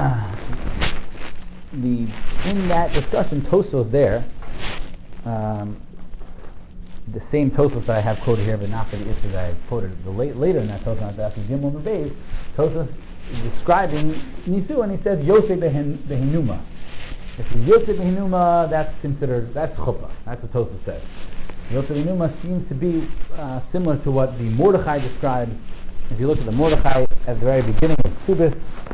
the in that discussion, Tosfos there, um, the same Tosfos that I have quoted here, but not for the issue that I quoted the late, later in that Tosfos, after Gimel Mebeis, Tosfos is describing Nisu, and he says Yosei Behinuma. If it's Yosei Behinuma, that's considered, that's chuppah. That's what Tosfos says. Yosei Behinuma seems to be uh, similar to what the Mordechai describes. If you look at the Mordechai at the very beginning of Subis,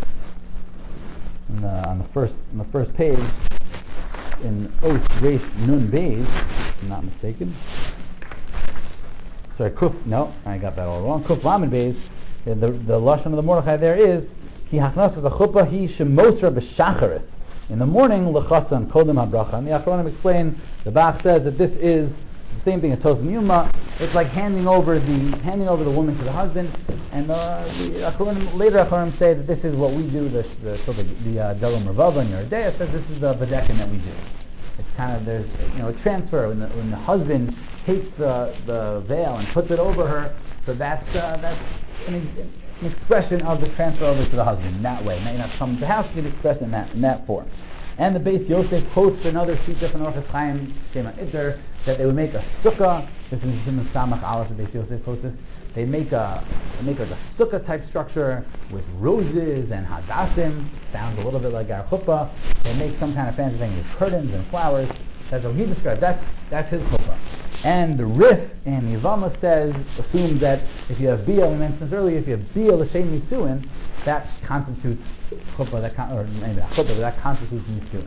uh, on the first on the first page, in Osh Reish Nun Beis, if I'm not mistaken. Sorry, Kuf, no, I got that all wrong. Kuf Lamed Beis, the, the Lashon of the Mordechai there is, Ki hachnas the chuppah hi shemosra b'shacharis. In the morning, l'chasan kodem habracha. And the Achronim explain, the Bach says that this is the same thing as Tosfos and Yuma. It's like handing over the handing over the woman to the husband. And uh, the Achronim, later Achronim say that this is what we do. The the so the, the uh, Darom Ravava and Yeridea says this is the Badekin that we do. It's kind of, there's, you know, a transfer when the when the husband takes the the veil and puts it over her. So that's uh, that's an, an expression of the transfer over to the husband in that way. Now you're not coming to the house, you can express it in that in that form. And the Beis Yosef quotes another shita from Orchos Chaim Shema Itter that they would make a sukkah. This is in the Samach Aleph. The Beis Yosef quotes this. They make a they make like a sukkah type structure with roses and hadassim. Sounds a little bit like our chuppah. They make some kind of fancy thing with curtains and flowers. That's what he describes. That's that's his chuppah. And the Rif in Yevama says, assumes that if you have bia, we mentioned this earlier, if you have bia l'shem nisuin, that constitutes chuppah, that con- or maybe not chuppah, but that constitutes nisuin.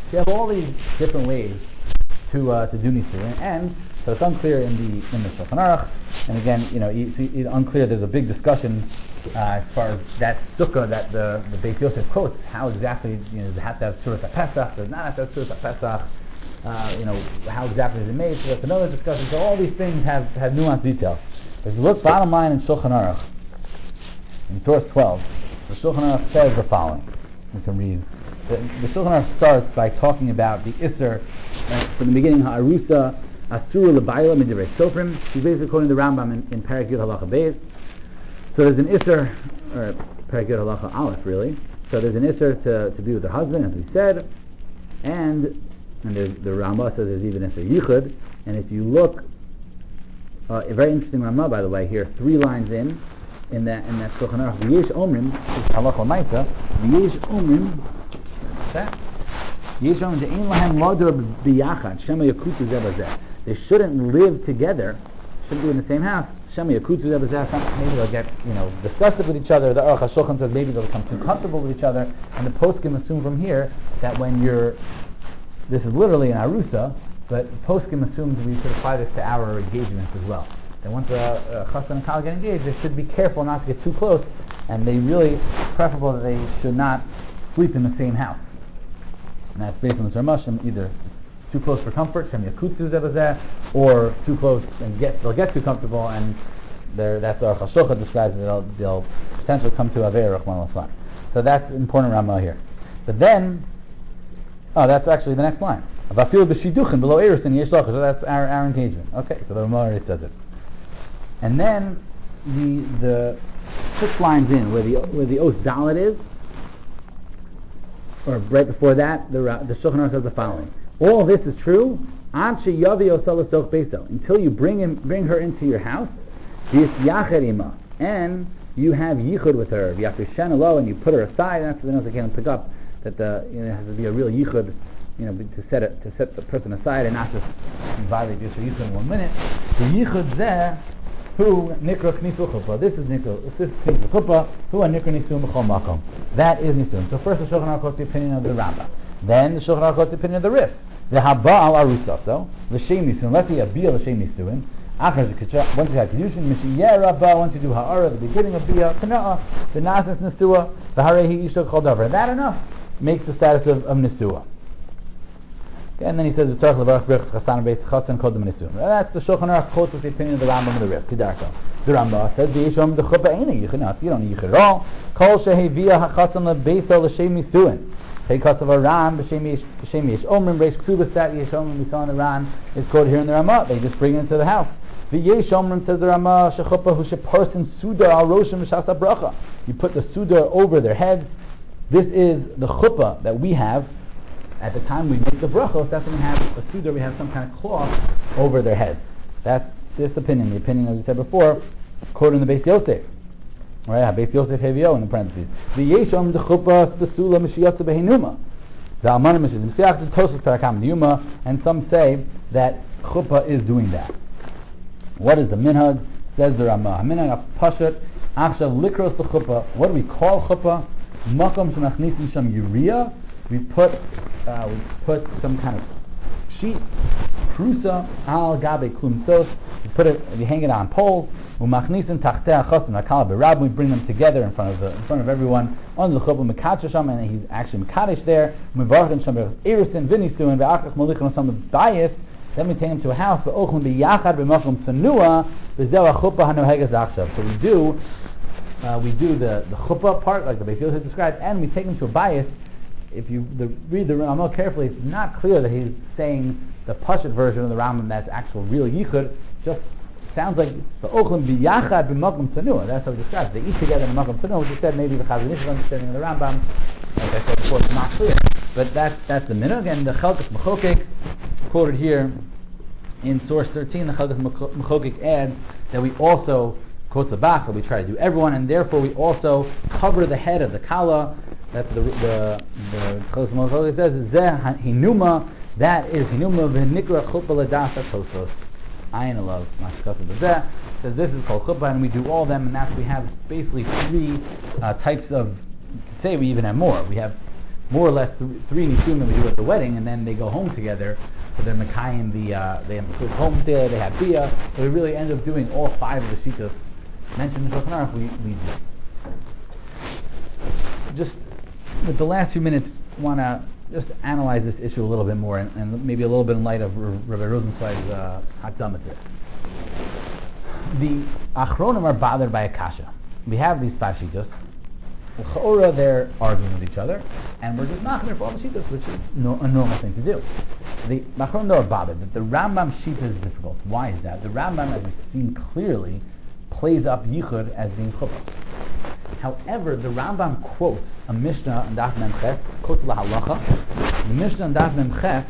So you have all these different ways to uh, to do nisuin, and so it's unclear in the in the Shulchan Aruch. And again, you know, it's, it's unclear. There's a big discussion uh, as far as that sukkah that the the Beis Yosef quotes. How exactly, you know, does it have to have Tzuras HaPesach? Does it not have to have Tzuras HaPesach? Uh, you know, how exactly is it made? So that's another discussion. So all these things have have nuanced details. If you look bottom line in Shulchan Aruch, in source twelve, the Shulchan Aruch says the following. We can read. The, the Shulchan Aruch starts by talking about the Isser, right, from the beginning, Ha'arusa, Asura L'bayla Midivrei Sofrim. She's basically quoting the Rambam in, in Parak Yud Halacha Beis. So there's an Isser, or Parak Yud Halacha Aleph, really. So there's an Isser to, to be with her husband, as we said, and and the, the Rambam says there's even Isser Yichud. And if you look, uh, a very interesting Rambam, by the way, here, three lines in, in that in that Shulchan Aruch, V'yesh Omrim, Halacha Maisa, V'yesh Omrim, that. They shouldn't live together, shouldn't be in the same house. Maybe they'll get, you know, disgusted with each other. The Aruch HaShulchan says maybe they'll become too comfortable with each other. And the poskim assume from here that when you're, this is literally an arusa, but poskim assumes we should apply this to our engagements as well. That once a, a chassan and kala get engaged, they should be careful not to get too close, and they really, it's preferable that they should not sleep in the same house. And that's based on the Ramashim, either too close for comfort, or too close and get they'll get too comfortable, and that's our Chashocha describes that they'll, they'll potentially come to Avei Rachman al-San. So that's important Ramah here. But then, oh, that's actually the next line. Avafil b'shiduchin below Erusin yesh lacha. So that's our, our engagement. Okay, so the Ramah already says it. And then the the six lines in where the where the oath dalet is, or right before that, the the Shulchan Aruch says the following: all this is true until you bring him, bring her into your house, and you have yichud with her, and you put her aside. That's the notes I can't pick up, that the, you know, it has to be a real yichud, you know, to set it, to set the person aside and not just violate this or yichud in one minute. The yichud zeh who nikra knisu chuppah. This is nikra. It's this knisu chuppah. Who are nikra nisu b'chol makom. That is nisun. So first the Shulchan Aruch quotes the opinion of the Rambam. Then the Shulchan Aruch quotes the opinion of the Rif. The haba'al arusaso l'shem nisun. Let's say a bia l'shem nisuin. After once you have kedushin, mishiyeh rabba. Once you do ha'ara, the beginning of bia, kana'ah, the nasas nisua, the harehi ishtok chol davar. That enough makes the status of, of nisua. And then he says, that's the Shulchan Aruch quotes with the opinion of the Rambam and the Rif. Kedarko. The Rambam says, you don't need yichud at all. Kol shehevia hachasan lebeisa l'shem nisuin. Heikasav Aran b'shem yesh omrim reish ktubas, that yesh omrim we saw in the Ran is quoted here in the Ramah. They just bring it into the house. V'yesh omrim, says the Ramah, shechuppah hu sheparsin suda al roshim v'shasa bracha. You put the suda over their heads. This is the chuppah that we have. At the time we make the brachos, that's when we have a suda, we have some kind of cloth over their heads. That's this opinion, the opinion, as we said before, quoted in the Beis Yosef. Right, Beis Yosef Hevio in the parentheses. The Yeshom the chuppah spesula mishiyatzu behinuma. The Almanim Mishiyat Mishiyach the Tosfos Parakam Yuma, and some say that chuppah is doing that. What is the minhag? Says the Ramah. Minhag pashat achshav likros the chuppah. What do we call chuppah? Makom shenachnisin sham yuriya. We put uh, we put some kind of sheet, prusa al gabe klumtzos. We put it, we hang it on poles. Umachnisin tachteh chasim hakal berab. We bring them together in front of the in front of everyone on the chuppah mekadosh sham, and he's actually mekadosh there. Mevarchim sham erusin v'nisuin ve'achach molichon sham bayis. Then we take him to a house. Ve'ochlin biyachad b'makom tsanua v'zeh chuppah hanohegas achshav. So we do uh, we do the the chuppah part like the Beis Yosef described, and we take him to a bayis. If you the, read the Rambam carefully, it's not clear that he's saying the Pashut version of the Rambam that's actual real yichud. Just sounds like the ochlim biyachad b'makom tsanua. That's how he describes it. They eat together in makom tsanua, which is said maybe the Chazon Ish's understanding of the Rambam. Like I said before, it's not clear, but that's that's the minhag. And the Chalkas Mechokek quoted here in source thirteen, the Chalkas Mechokek adds that we also quotes the Bach that we try to do everyone, and therefore we also cover the head of the kala. That's the the the Chalkas Mechokek says zeh hinuma. That is hinuma v'nikra chuppah l'dasa Tosfos. Ayin alav mashkasa b'zeh says this is called chuppah, and we do all of them, and that's we have basically three uh, types of. You could say we even have more. We have more or less th- three nisuin that we do at the wedding, and then they go home together. So they're Mekayim the uh, they have home together, they have bia. So we really end up doing all five of the shitos mentioned in Shulchan Aruch. We, we just with the last few minutes want to just analyze this issue a little bit more, and, and maybe a little bit in light of R- Rabbi Rosenzweig's uh, hakdama to this. The Achronim are bothered by a kasha. We have these five shitos. L'chaora, they're arguing with each other, and we're just knocking for all the shitas, which is no, a normal thing to do. The Achronim are bothered, but the Rambam shita is difficult. Why is that? The Rambam, as we've seen clearly, plays up yichud as being chuppah. However, the Rambam quotes a Mishnah in Daf Mem Ches, quotes la halacha. The Mishnah in Daf Mem Ches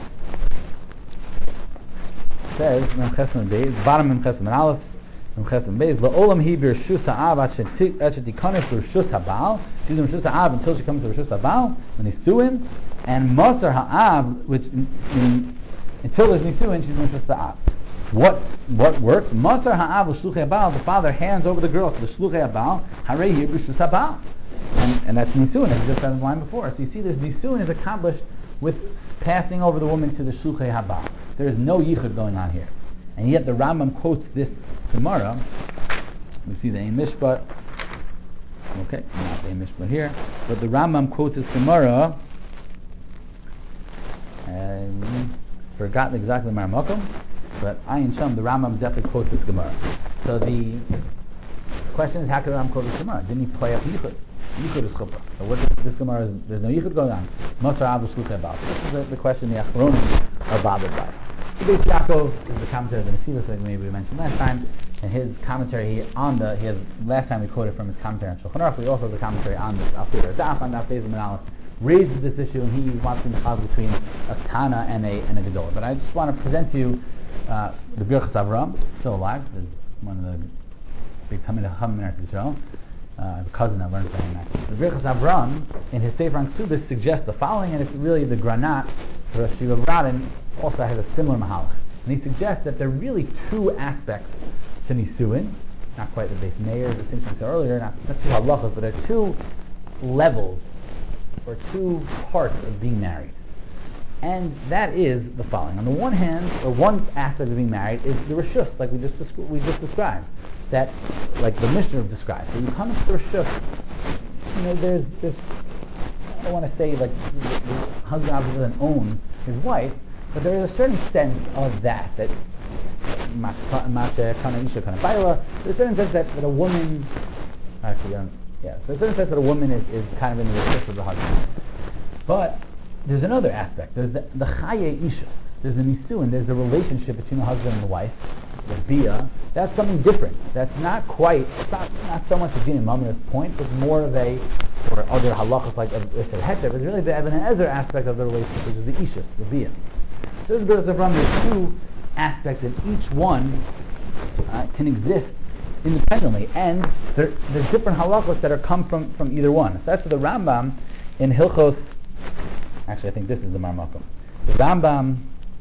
says, Mem Ches Mem Beis, bottom Mem Ches Mem Aleph, Mem Ches Mem Beis, la'olam hi b'rshus ha'av at shetikanesh b'rshus ha'bal. She's in b'rshus ha'av until she comes to b'rshus ha'bal, when nisuin, and Masar ha'av, which in, in, until there's nisuin, she's in b'rshus ha'av. What what works? Masar ha'av l'shluchei ha'bal. The father hands over the girl to the shluchei ha'bal. Harei hi b'rshus ha'bal, and and that's nisuin, as we just said in the line before. So you see, there's nisuin is accomplished with passing over the woman to the shluchei ha'bal. There is no yichud going on here, and yet the Rambam quotes this Gemara. We see the Ein Mishpat. Okay, not the Ein Mishpat here, but the Rambam quotes this Gemara. And forgotten exactly my makom. But Ayin Sham, the Rambam definitely quotes this Gemara. So the question is, how can the Rambam quote this Gemara? Didn't he play up Yichud? Yichud is Chuppah. So what this, this Gemara is, there's no Yichud going on. Masar Av Shluchei about. This is the, the question the Achronim are bothered by. The Beis Yaakov is the commentary of the Nesivos, like maybe we mentioned last time. And his commentary he, on the, he has, last time we quoted from his commentary on Shulchan Aruch, we also have the commentary on this Al Seder Daf, on Daf Beis and Aleph, raises this issue, and he wants to be between a Tana and a, and a Gedolah. But I just want to present to you Uh, the Birchas Avram, still alive, is one of the big Talmidei Chacham in Eretz Yisrael. Uh, I have a cousin that learned from him actually. The Birchas Avram, in his Sefer Ksubis, suggests the following, and it's really the Granat, Rosh Yeshiva Radin, also has a similar mahalach. And he suggests that there are really two aspects to Nisuin, not quite the base Meir's distinction we saw earlier, not, not two halachas, but there are two levels, or two parts of being married. And that is the following. On the one hand, or one aspect of being married is the reshus, like we just descri- we just described. That, like the Mishnah describes. So you come to the reshus, you know, there's this, I don't want to say like the, the husband obviously doesn't own his wife, but there is a certain sense of that, that Masha Kana Isha Kana Baila, there's a certain sense that, that a woman, actually, um, yeah, there's a certain sense that a woman is, is kind of in the reshus of the husband. But there's another aspect. There's the, the chaye ishus. There's the nisuin. There's the relationship between the husband and the wife, the bia. That's something different. That's not quite, it's not, not so much a din and mamon's point, but more of a, or other halachas like a heter, but it's really the Eben Ezer aspect of the relationship, which is the ishus, the bia. So this Birchas Avram, there's two aspects, and each one uh, can exist independently, and there, there's different halachos that are come from, from either one. So that's the Rambam in Hilchos. Actually, I think this is the Marmakum. The Rambam,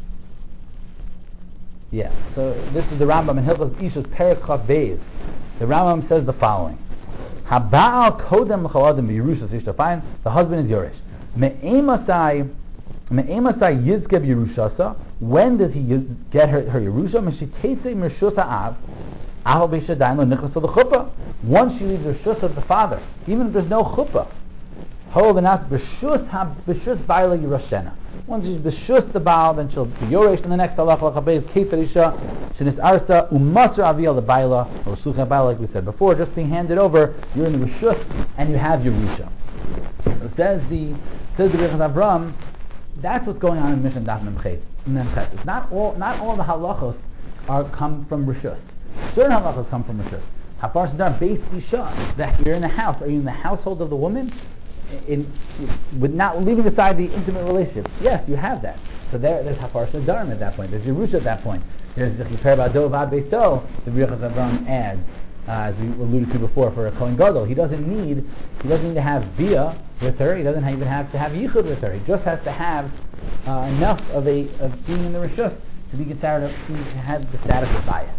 yeah. So this is the Rambam in Hilchos Ishus Perek Chav Beis. The Rambam says the following: Haba'al kodem l'chaladim b'Yerushas Ishtafayim. The husband is Yerush. Me'emasai, me'emasai yizke b'Yerushasa. When does he yiz, get her, her Yerusha? Meshitetze mershus ha'av. Ahal b'shadayin lo nichlas of the chuppah. Once she leaves the reshus of the father, even if there's no chuppah. Once she's b'shus the baal, then she'll be yoresh. And the next halacha halacha is ketzad isha shenis arsa umasr aviyah lebaila or shluchei baila, like we said before, just being handed over. You're in the reshus and you have Yerusha. So says the says the Birchas Avram, that's what's going on in Mishnah Daf Mem Ches. It's not all not all the halachos are come from reshus. Certain halachos come from reshus. Hafar Sadar based isha, that you're in the house. Are you in the household of the woman? In, with not leaving aside the intimate relationship, yes, you have that. So there, there's Hafar Shadarim at that point. There's Yerusha at that point. There's the Chiper Ba'do Vad Beiso. The Birchas Avram adds, uh, as we alluded to before, for a Kohen Gadol. He doesn't need, he doesn't need to have bia with her. He doesn't even have to have yichud with her. He just has to have uh, enough of a of being in the reshus to be considered to have the status of bias.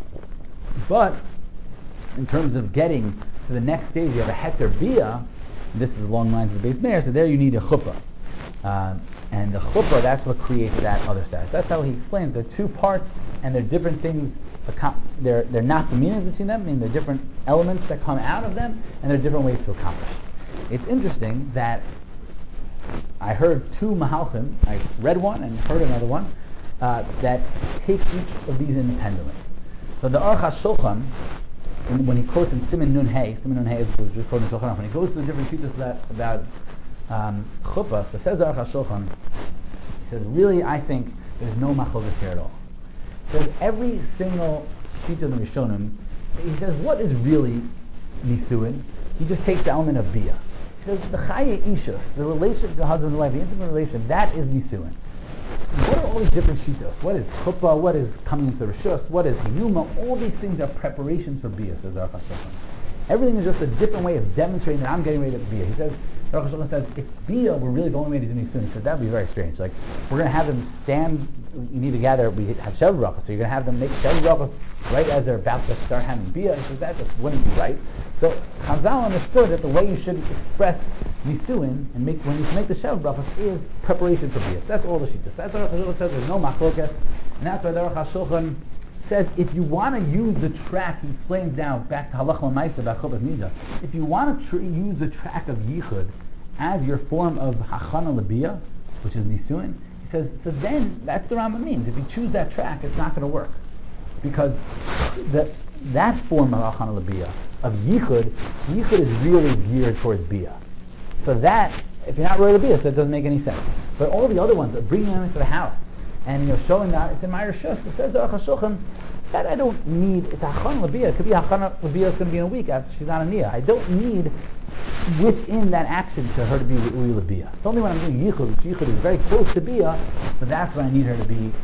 But in terms of getting to the next stage, you have a heter bia. This is along the lines of the base mayor, so there you need a chuppah. Um, and the chuppah, that's what creates that other status. That's how he explains. There are two parts, and they're different things. They're, they're not the meanings between them, I mean, they're different elements that come out of them, and there are different ways to accomplish. It's interesting that I heard two mahalchim, I read one and heard another one, uh, that take each of these independently. So the Aruch HaShulchan, when he quotes in Siman Nun Hey, Siman Nun Hey is just quoting Shulchan Aruch, when he goes to the different shittas about, about um, chuppah, so says the Aruch HaShulchan, he says, really, I think there's no machlokas here at all. He says, every single shita in the Rishonim, he says, what is really nisuin? He just takes the element of bia. He says, the chaye ishus, the relationship to the husband and wife, the intimate relation, that is nisuin. What are all these different shitos? What is chuppah? What is coming into the rishus? What is hiyuma? All these things are preparations for bia, says Aruch HaShulchan. Everything is just a different way of demonstrating that I'm getting ready to bia. He says, Aruch HaShulchan says, if bia were really the only way to do nisuin, he said, that would be very strange. Like, we're going to have them stand, you need to gather, we have Shev Brachos, so you're going to have them make Shev Brachos right as they're about to start having bia. He says, that just wouldn't be right. So Chazal understood that the way you should express nisuin and make when you make the Shev Brachos is preparation for bia. That's all the shittas. That's what Aruch HaShulchan says. There's no machlokas, and that's why the Aruch HaShulchan says if you want to use the track, he explains now back to Halach L'Maisa about Chuppah's Nida. If you want to tr- use the track of Yichud as your form of Hachana L'Bia, which is nisuin, he says, so then that's the Rambam means. If you choose that track, it's not going to work because the, that form of Hachana L'Bia of Yichud, Yichud is really geared towards Bia. So that, if you're not really Bia, so that doesn't make any sense. But all the other ones, bringing them into the house, and you know, showing that it's in my Rishus, it says the Aruch HaShulchan, that I don't need, it's Hachana L'Bia. It could be Hachana L'Bia is going to be in a week after she's on a Nia. I don't need within that action to her to be Ui L'Bia. It's only when I'm doing Yichud, which Yichud is very close to Bia, but that's when I need her to be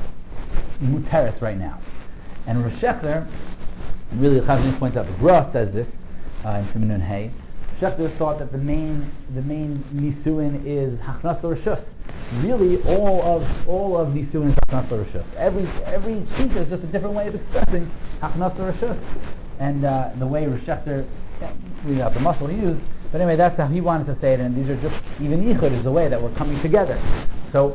Muteris right now. And Rosh Shechter, and really, Chazon points out, the Gra says this uh, in Siman Nun Hey. Shechter thought that the main, the main nisuin is Hachnas L'Rishus. Really, all of all of nisuin is Hachnas L'Rishus. Every every shita is just a different way of expressing Hachnas L'Rishus. And uh, the way Rosh Shechter, we have the muscle used, but anyway, that's how he wanted to say it. And these are just even Yichud is the way that we're coming together. So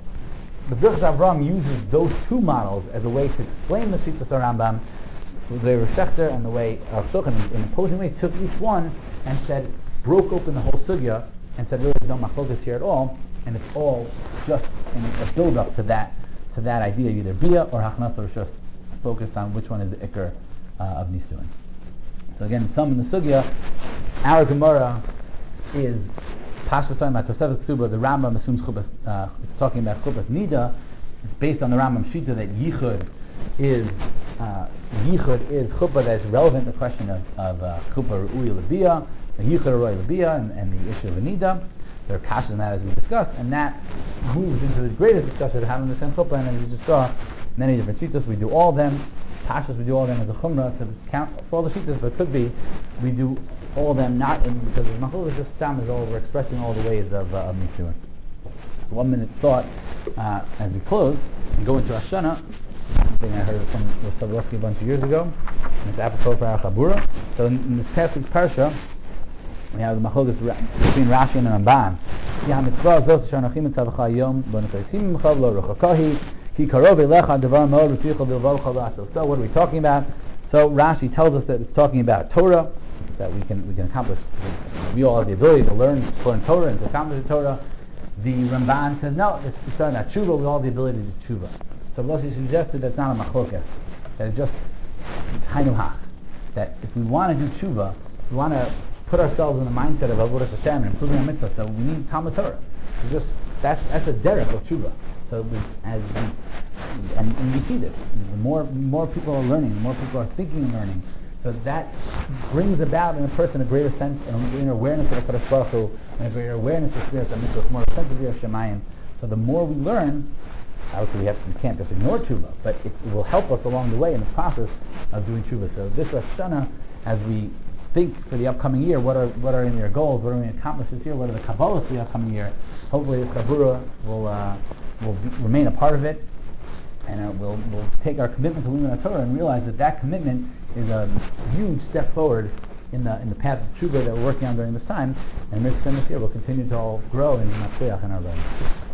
the Birchas Avraham uses those two models as a way to explain the Shittas Rambam. The way Rosh Shechter and the way Aruch HaShulchan in opposing ways took each one and said, broke open the whole sugya and said, really, there's no machlokas here at all, and it's all just in a build-up to that to that idea of either bia or hachnas l'rishus, focused on which one is the ikar uh, of nisuin. So again, some in the sugya, our Gemara is Pashas talking about Tosefes Ksuba. The Rambam assumes chuppahs, uh, it's talking about chuppahs nida. It's based on the Rambam shita that yichud is uh, yichud is chuppah that's relevant to the question of, of uh, chuppah ru'uya l'bia, yichud ru'uya l'bia, and, and the issue of a nida. There are kashas in that as we discussed, and that moves into the greatest discussion of how to understand chuppah. And as we just saw, many different shitas, we do all of them. Pashas, we do all of them as a chumrah to count for all the shitas, but it could be we do all of them not in, because the machlokas is just sound is all we're expressing all the ways of, uh, of nisuin. So one minute thought uh, as we close and go into Rosh Hashanah. Something I heard from Sablowski a bunch of years ago, and it's apropos for our Chabura. So in, in this past week's parsha, we have the machlokas between Rashi and Ramban. So what are we talking about? So Rashi tells us that it's talking about Torah, that we can we can accomplish. We all have the ability to learn Torah Torah and to accomplish the Torah. The Ramban says no, it's starting at tshuva. We all have the ability to tshuva. So Rashi suggested that's not a machlokas, that it's just hainuhach. That if we want to do tshuva, we want to put ourselves in the mindset of avodas Hashem and improving our mitzvah. So we need Talmud Torah. We just that's that's a derech of tshuva. So we, as we, and, and we see this, the more more people are learning, the more people are thinking and learning. So that brings about in a person a greater sense and a greater awareness of the Kadosh Baruch Hu, and a greater awareness of spiritual mitzvah, more sense of Yerushalayim. So the more we learn, obviously we have we can't just ignore tshuva, but it will help us along the way in the process of doing tshuva. So this Rosh Hashanah, as we think for the upcoming year, what are what are in your goals, what are we going to accomplish this year, what are the kabbalas for the upcoming year? Hopefully this Chabura will uh, will be, remain a part of it, and uh, we'll we'll take our commitment to Limud Torah and realize that that commitment is a huge step forward in the in the path of tshuva that we're working on during this time, and Mitzvah this year will continue to all grow in Matzliach in our lives.